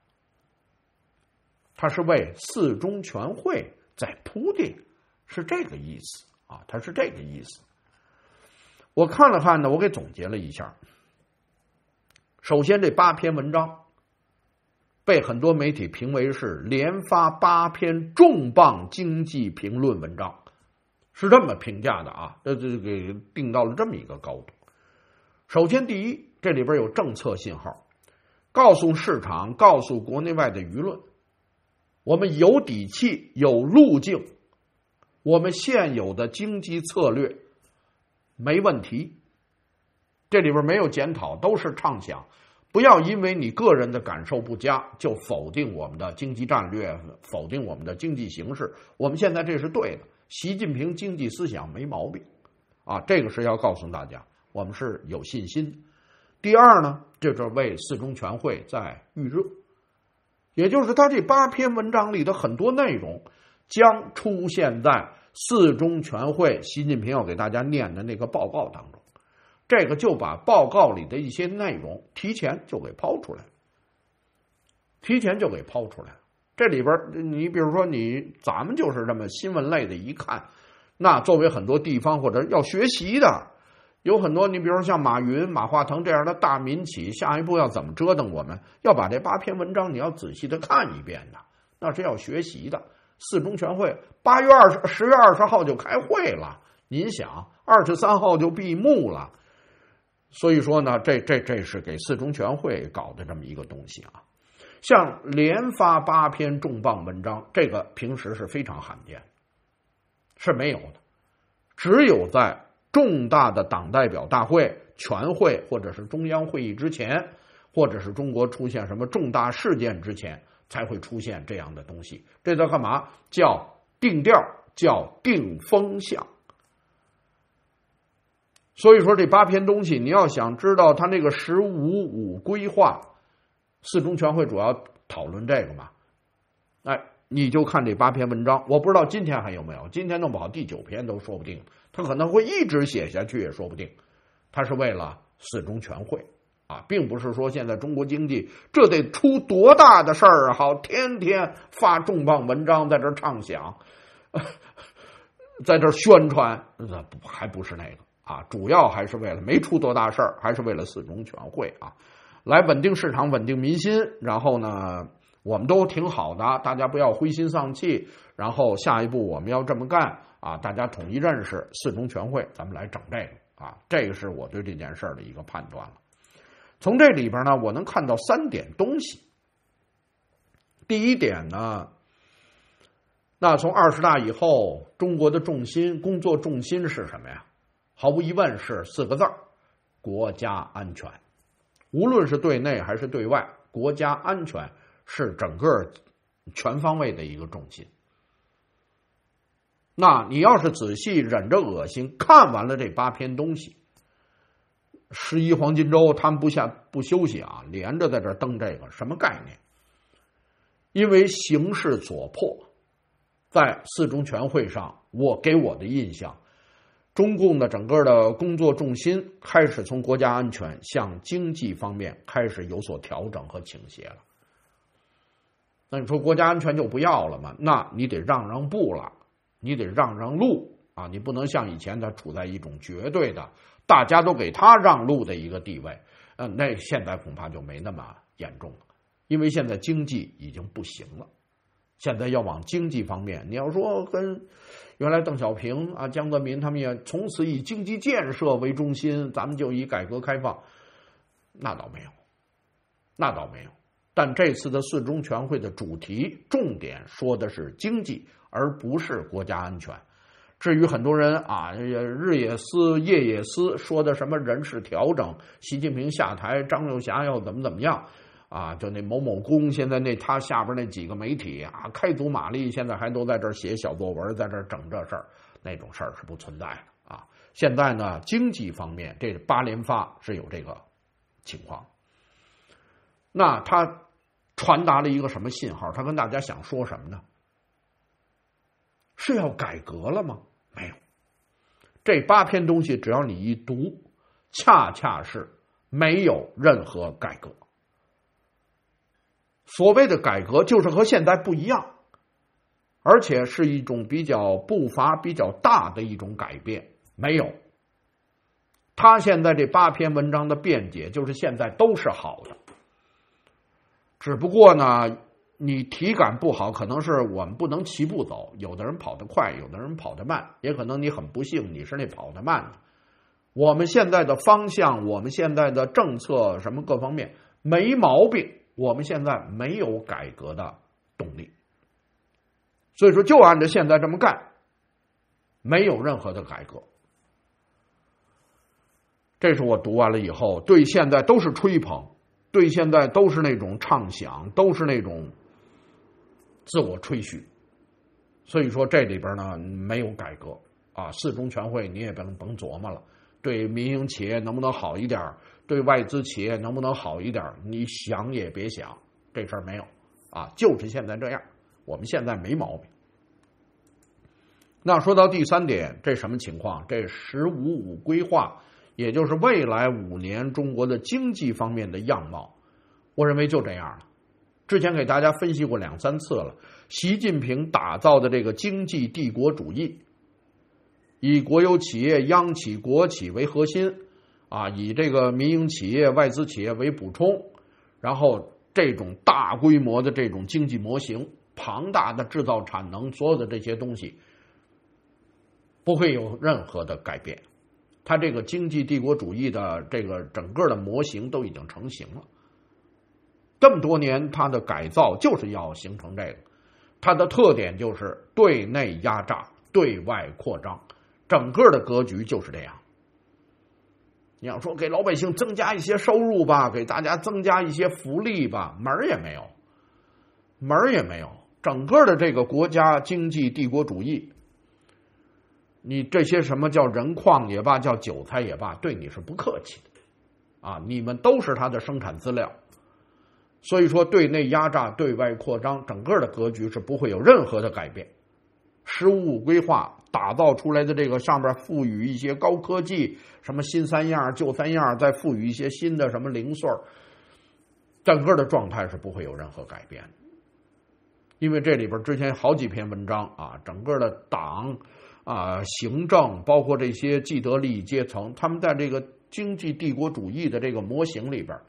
Speaker 1: 他是为4中全会在铺垫，是这个意思啊，他是这个意思。我看了看呢，我给总结了一下。首先，这8篇文章被很多媒体评为是连发8篇重磅经济评论文章，是这么评价的啊，这给定到了这么一个高度。首先，第一，这里边有政策信号，告诉市场，告诉国内外的舆论，我们有底气，有路径，我们现有的经济策略没问题。这里边没有检讨，都是畅想。不要因为你个人的感受不佳，就否定我们的经济战略，否定我们的经济形势。我们现在这是对的，习近平经济思想没毛病啊，这个是要告诉大家，我们是有信心的。第二呢，就是为4中全会在预热，也就是他这8篇文章里的很多内容将出现在4中全会习近平要给大家念的那个报告当中。这个就把报告里的一些内容提前就给抛出来了，这里边你比如说咱们就是这么新闻类的一看，那作为很多地方或者要学习的，有很多你比如说像马云、马化腾这样的大民企，下一步要怎么折腾，我们要把这8篇文章你要仔细的看一遍的，那是要学习的。4中全会10月20号就开会了，您想23号就闭幕了。所以说呢，这是给4中全会搞的这么一个东西啊。像连发8篇重磅文章，这个平时是非常罕见，是没有的。只有在重大的党代表大会、全会或者是中央会议之前，或者是中国出现什么重大事件之前，才会出现这样的东西。这叫干嘛？叫定调，叫定风向。所以说这8篇东西，你要想知道他那个“15-5”规划，4中全会主要讨论这个嘛，你就看这8篇文章。我不知道今天还有没有，今天弄不好第9篇都说不定，他可能会一直写下去也说不定。他是为了4中全会啊，并不是说现在中国经济这得出多大的事儿啊，好天天发重磅文章在这畅想，在这宣传，还不是那个。主要还是为了没出多大事儿，还是为了4中全会啊，来稳定市场、稳定民心。然后呢，我们都挺好的，大家不要灰心丧气。然后下一步我们要这么干啊，大家统一认识4中全会，咱们来整这个啊，这个是我对这件事的一个判断了。从这里边呢，我能看到3点东西。第一点呢，那从20大以后，中国的工作重心是什么呀？毫无疑问是4个字：国家安全。无论是对内还是对外，国家安全是整个全方位的一个重心。那你要是仔细忍着恶心看完了这8篇东西，11黄金周他们不休息啊，连着在这登这个，什么概念？因为形势所迫，在4中全会上，给我的印象，中共的整个的工作重心开始从国家安全向经济方面开始有所调整和倾斜了。那你说国家安全就不要了吗？那你得让步了，你得让路啊！你不能像以前他处在一种绝对的大家都给他让路的一个地位。那现在恐怕就没那么严重了，因为现在经济已经不行了。现在要往经济方面，你要说跟原来邓小平啊、江泽民他们也从此以经济建设为中心，咱们就以改革开放，那倒没有。 那倒没有。但这次的四中全会的主题重点说的是经济，而不是国家安全。至于很多人啊，日也思夜也思，说的什么人事调整，习近平下台，张又侠要怎么样啊？就那某某公，现在他下边那几个媒体啊，开足马力，现在还都在这儿写小作文，在这儿整这事儿，那种事儿是不存在的啊。现在呢，经济方面，这8连发是有这个情况。那他传达了一个什么信号？他跟大家想说什么呢？是要改革了吗？没有。这8篇东西只要你一读，恰恰是没有任何改革。所谓的改革就是和现在不一样，而且是一种步伐比较大的一种改变。没有。他现在这8篇文章的辩解就是现在都是好的，只不过呢，你体感不好，可能是我们不能齐步走，有的人跑得快，有的人跑得慢，也可能你很不幸你是那跑得慢的。我们现在的方向，我们现在的政策什么各方面没毛病，我们现在没有改革的动力，所以说就按照现在这么干，没有任何的改革。这是我读完了以后，对现在都是吹捧，对现在都是那种畅想，都是那种自我吹嘘。所以说这里边呢没有改革啊，四中全会你也甭琢磨了，对民营企业能不能好一点，对外资企业能不能好一点，你想也别想，这事儿没有啊，就是现在这样，我们现在没毛病。那说到第3点，这什么情况？这“15+5”规划，也就是未来5年中国的经济方面的样貌，我认为就这样了。之前给大家分析过2、3次了，习近平打造的这个经济帝国主义，以国有企业、央企、国企为核心啊，以这个民营企业、外资企业为补充，然后这种大规模的这种经济模型，庞大的制造产能，所有的这些东西不会有任何的改变。它这个经济帝国主义的这个整个的模型都已经成型了，这么多年它的改造就是要形成这个，它的特点就是对内压榨，对外扩张，整个的格局就是这样。你要说给老百姓增加一些收入吧，给大家增加一些福利吧，门儿也没有，门儿也没有。整个的这个国家经济帝国主义，你这些什么叫人矿也罢，叫韭菜也罢，对你是不客气的啊！你们都是他的生产资料，所以说对内压榨，对外扩张，整个的格局是不会有任何的改变。“15+5”规划打造出来的这个上面赋予一些高科技，什么新3样旧3样，再赋予一些新的什么零碎，整个的状态是不会有任何改变的。因为这里边之前好几篇文章啊，整个的党啊、行政，包括这些既得利益阶层，他们在这个经济帝国主义的这个模型里边，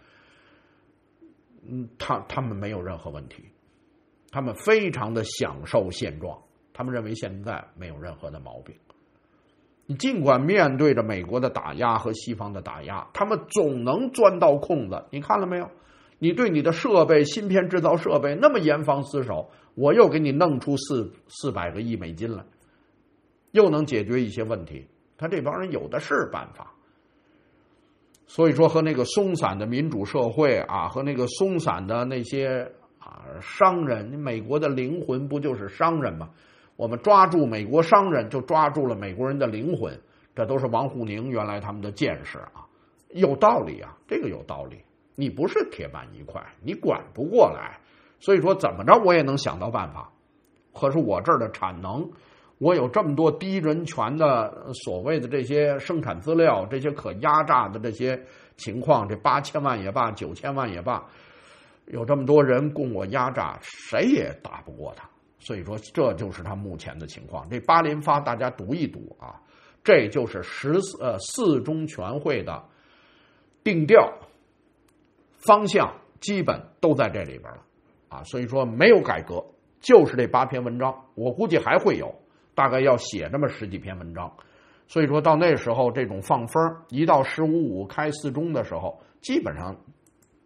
Speaker 1: 他们没有任何问题，他们非常的享受现状，他们认为现在没有任何的毛病。你尽管面对着美国的打压和西方的打压，他们总能钻到空子。你看了没有？你对你的设备、芯片制造设备那么严防死守，我又给你弄出400个亿美金来，又能解决一些问题。他这帮人有的是办法。所以说和那个松散的民主社会啊，和那个松散的那些商人，美国的灵魂不就是商人吗？我们抓住美国商人，就抓住了美国人的灵魂。这都是王沪宁原来他们的见识啊，有道理啊，这个有道理。你不是铁板一块，你管不过来，所以说怎么着我也能想到办法。可是我这儿的产能，我有这么多低人权的所谓的这些生产资料，这些可压榨的这些情况，这8000万也罢，9000万也罢，有这么多人供我压榨，谁也打不过他。所以说这就是他目前的情况。这8连发大家读一读啊，这就是四中全会的定调方向，基本都在这里边了啊。所以说没有改革，就是这8篇文章，我估计还会有，大概要写这么10几篇文章。所以说到那时候这种放风，一到15+5开4中的时候，基本上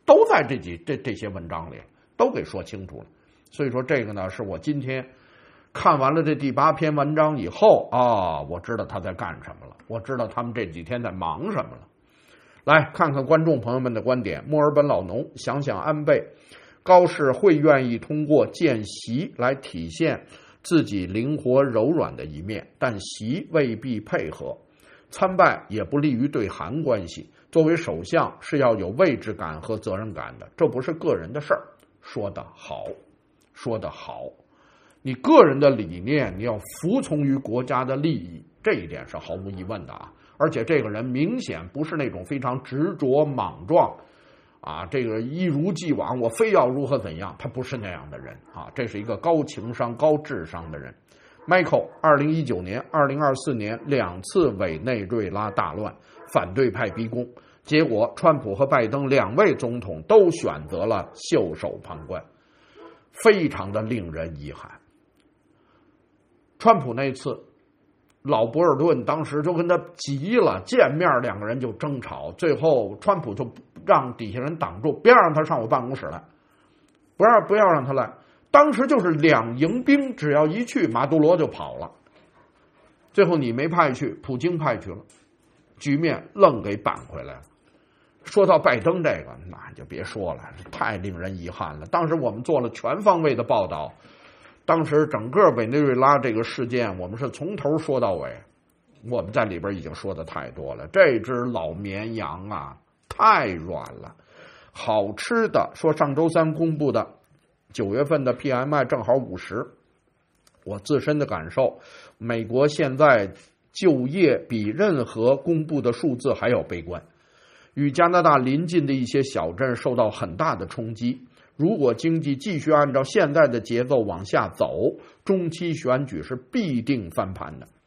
Speaker 1: 都在这些文章里都给说清楚了。所以说这个呢，是我今天看完了这第8篇文章以后啊，我知道他在干什么了，我知道他们这几天在忙什么了。来看看观众朋友们的观点。墨尔本老农想想安倍，高市会愿意通过见习来体现自己灵活柔软的一面，但习未必配合，参拜也不利于对韩关系。作为首相是要有位置感和责任感的，这不是个人的事儿。说得好，说得好。你个人的理念，你要服从于国家的利益，这一点是毫无疑问的啊。而且这个人明显不是那种非常执着莽撞啊，这个一如既往我非要如何怎样，他不是那样的人啊，这是一个高情商高智商的人。 Michael 2019年2024年2次委内瑞拉大乱，反对派逼宫，结果川普和拜登2位总统都选择了袖手旁观，非常的令人遗憾。川普那次老博尔顿当时就跟他急了，见面2个人就争吵，最后川普就让底下人挡住，别让他上我办公室来，不要让他来。当时就是2营兵，只要一去，马杜罗就跑了。最后你没派去，普京派去了，局面愣给扳回来了。说到拜登这个，那就别说了，太令人遗憾了。当时我们做了全方位的报道，当时整个委内瑞拉这个事件，我们是从头说到尾，我们在里边已经说的太多了。这只老绵羊啊，太软了。好吃的，说上周3公布的9月份的 PMI 正好50，我自身的感受，美国现在就业比任何公布的数字还要悲观，与加拿大邻近的一些小镇受到很大的冲击。如果经济继续按照现在的节奏往下走，中期选举是必定翻盘的。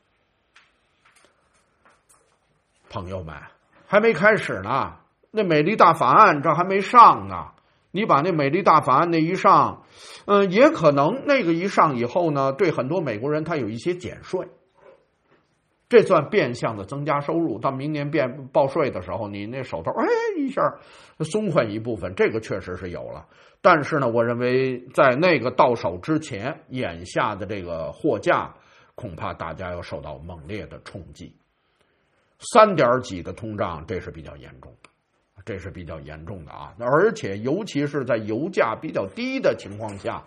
Speaker 1: 朋友们，还没开始呢，那美丽大法案这还没上呢。你把那美丽大法案那一上，也可能那个一上以后呢，对很多美国人他有一些减税，这算变相的增加收入。到明年报税的时候，你那手头一下松快一部分，这个确实是有了。但是呢，我认为在那个到手之前，眼下的这个货价恐怕大家要受到猛烈的冲击。3点几的通胀，这是比较严重的。这是比较严重的啊，而且尤其是在油价比较低的情况下，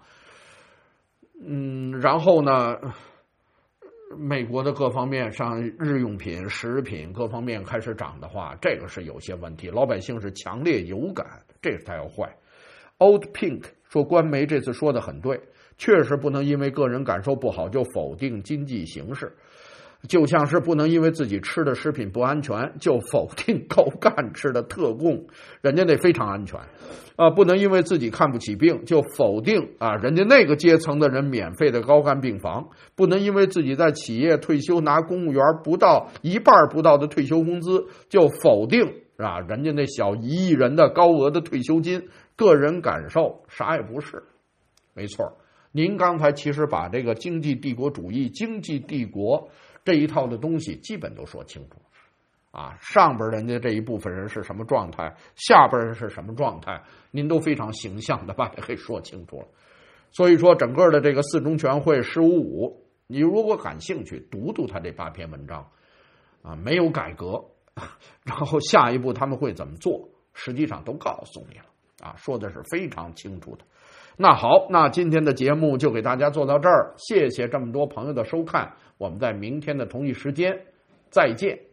Speaker 1: 然后呢，美国的各方面上日用品、食品各方面开始涨的话，这个是有些问题，老百姓是强烈有感，这才要坏。Old Pink 说官媒这次说的很对，确实不能因为个人感受不好就否定经济形势。就像是不能因为自己吃的食品不安全就否定高干吃的特供，人家那非常安全不能因为自己看不起病就否定人家那个阶层的人免费的高干病房，不能因为自己在企业退休拿公务员一半不到的退休工资就否定人家那小1亿人的高额的退休金。个人感受啥也不是。没错，您刚才其实把这个经济帝国主义、经济帝国这一套的东西基本都说清楚上边人家这一部分人是什么状态，下边人是什么状态，您都非常形象的把它给说清楚了。所以说整个的这个4中全会1555，你如果感兴趣读读他这8篇文章没有改革，然后下一步他们会怎么做，实际上都告诉你了说的是非常清楚的。那好，那今天的节目就给大家做到这儿，谢谢这么多朋友的收看，我们在明天的同一时间再见。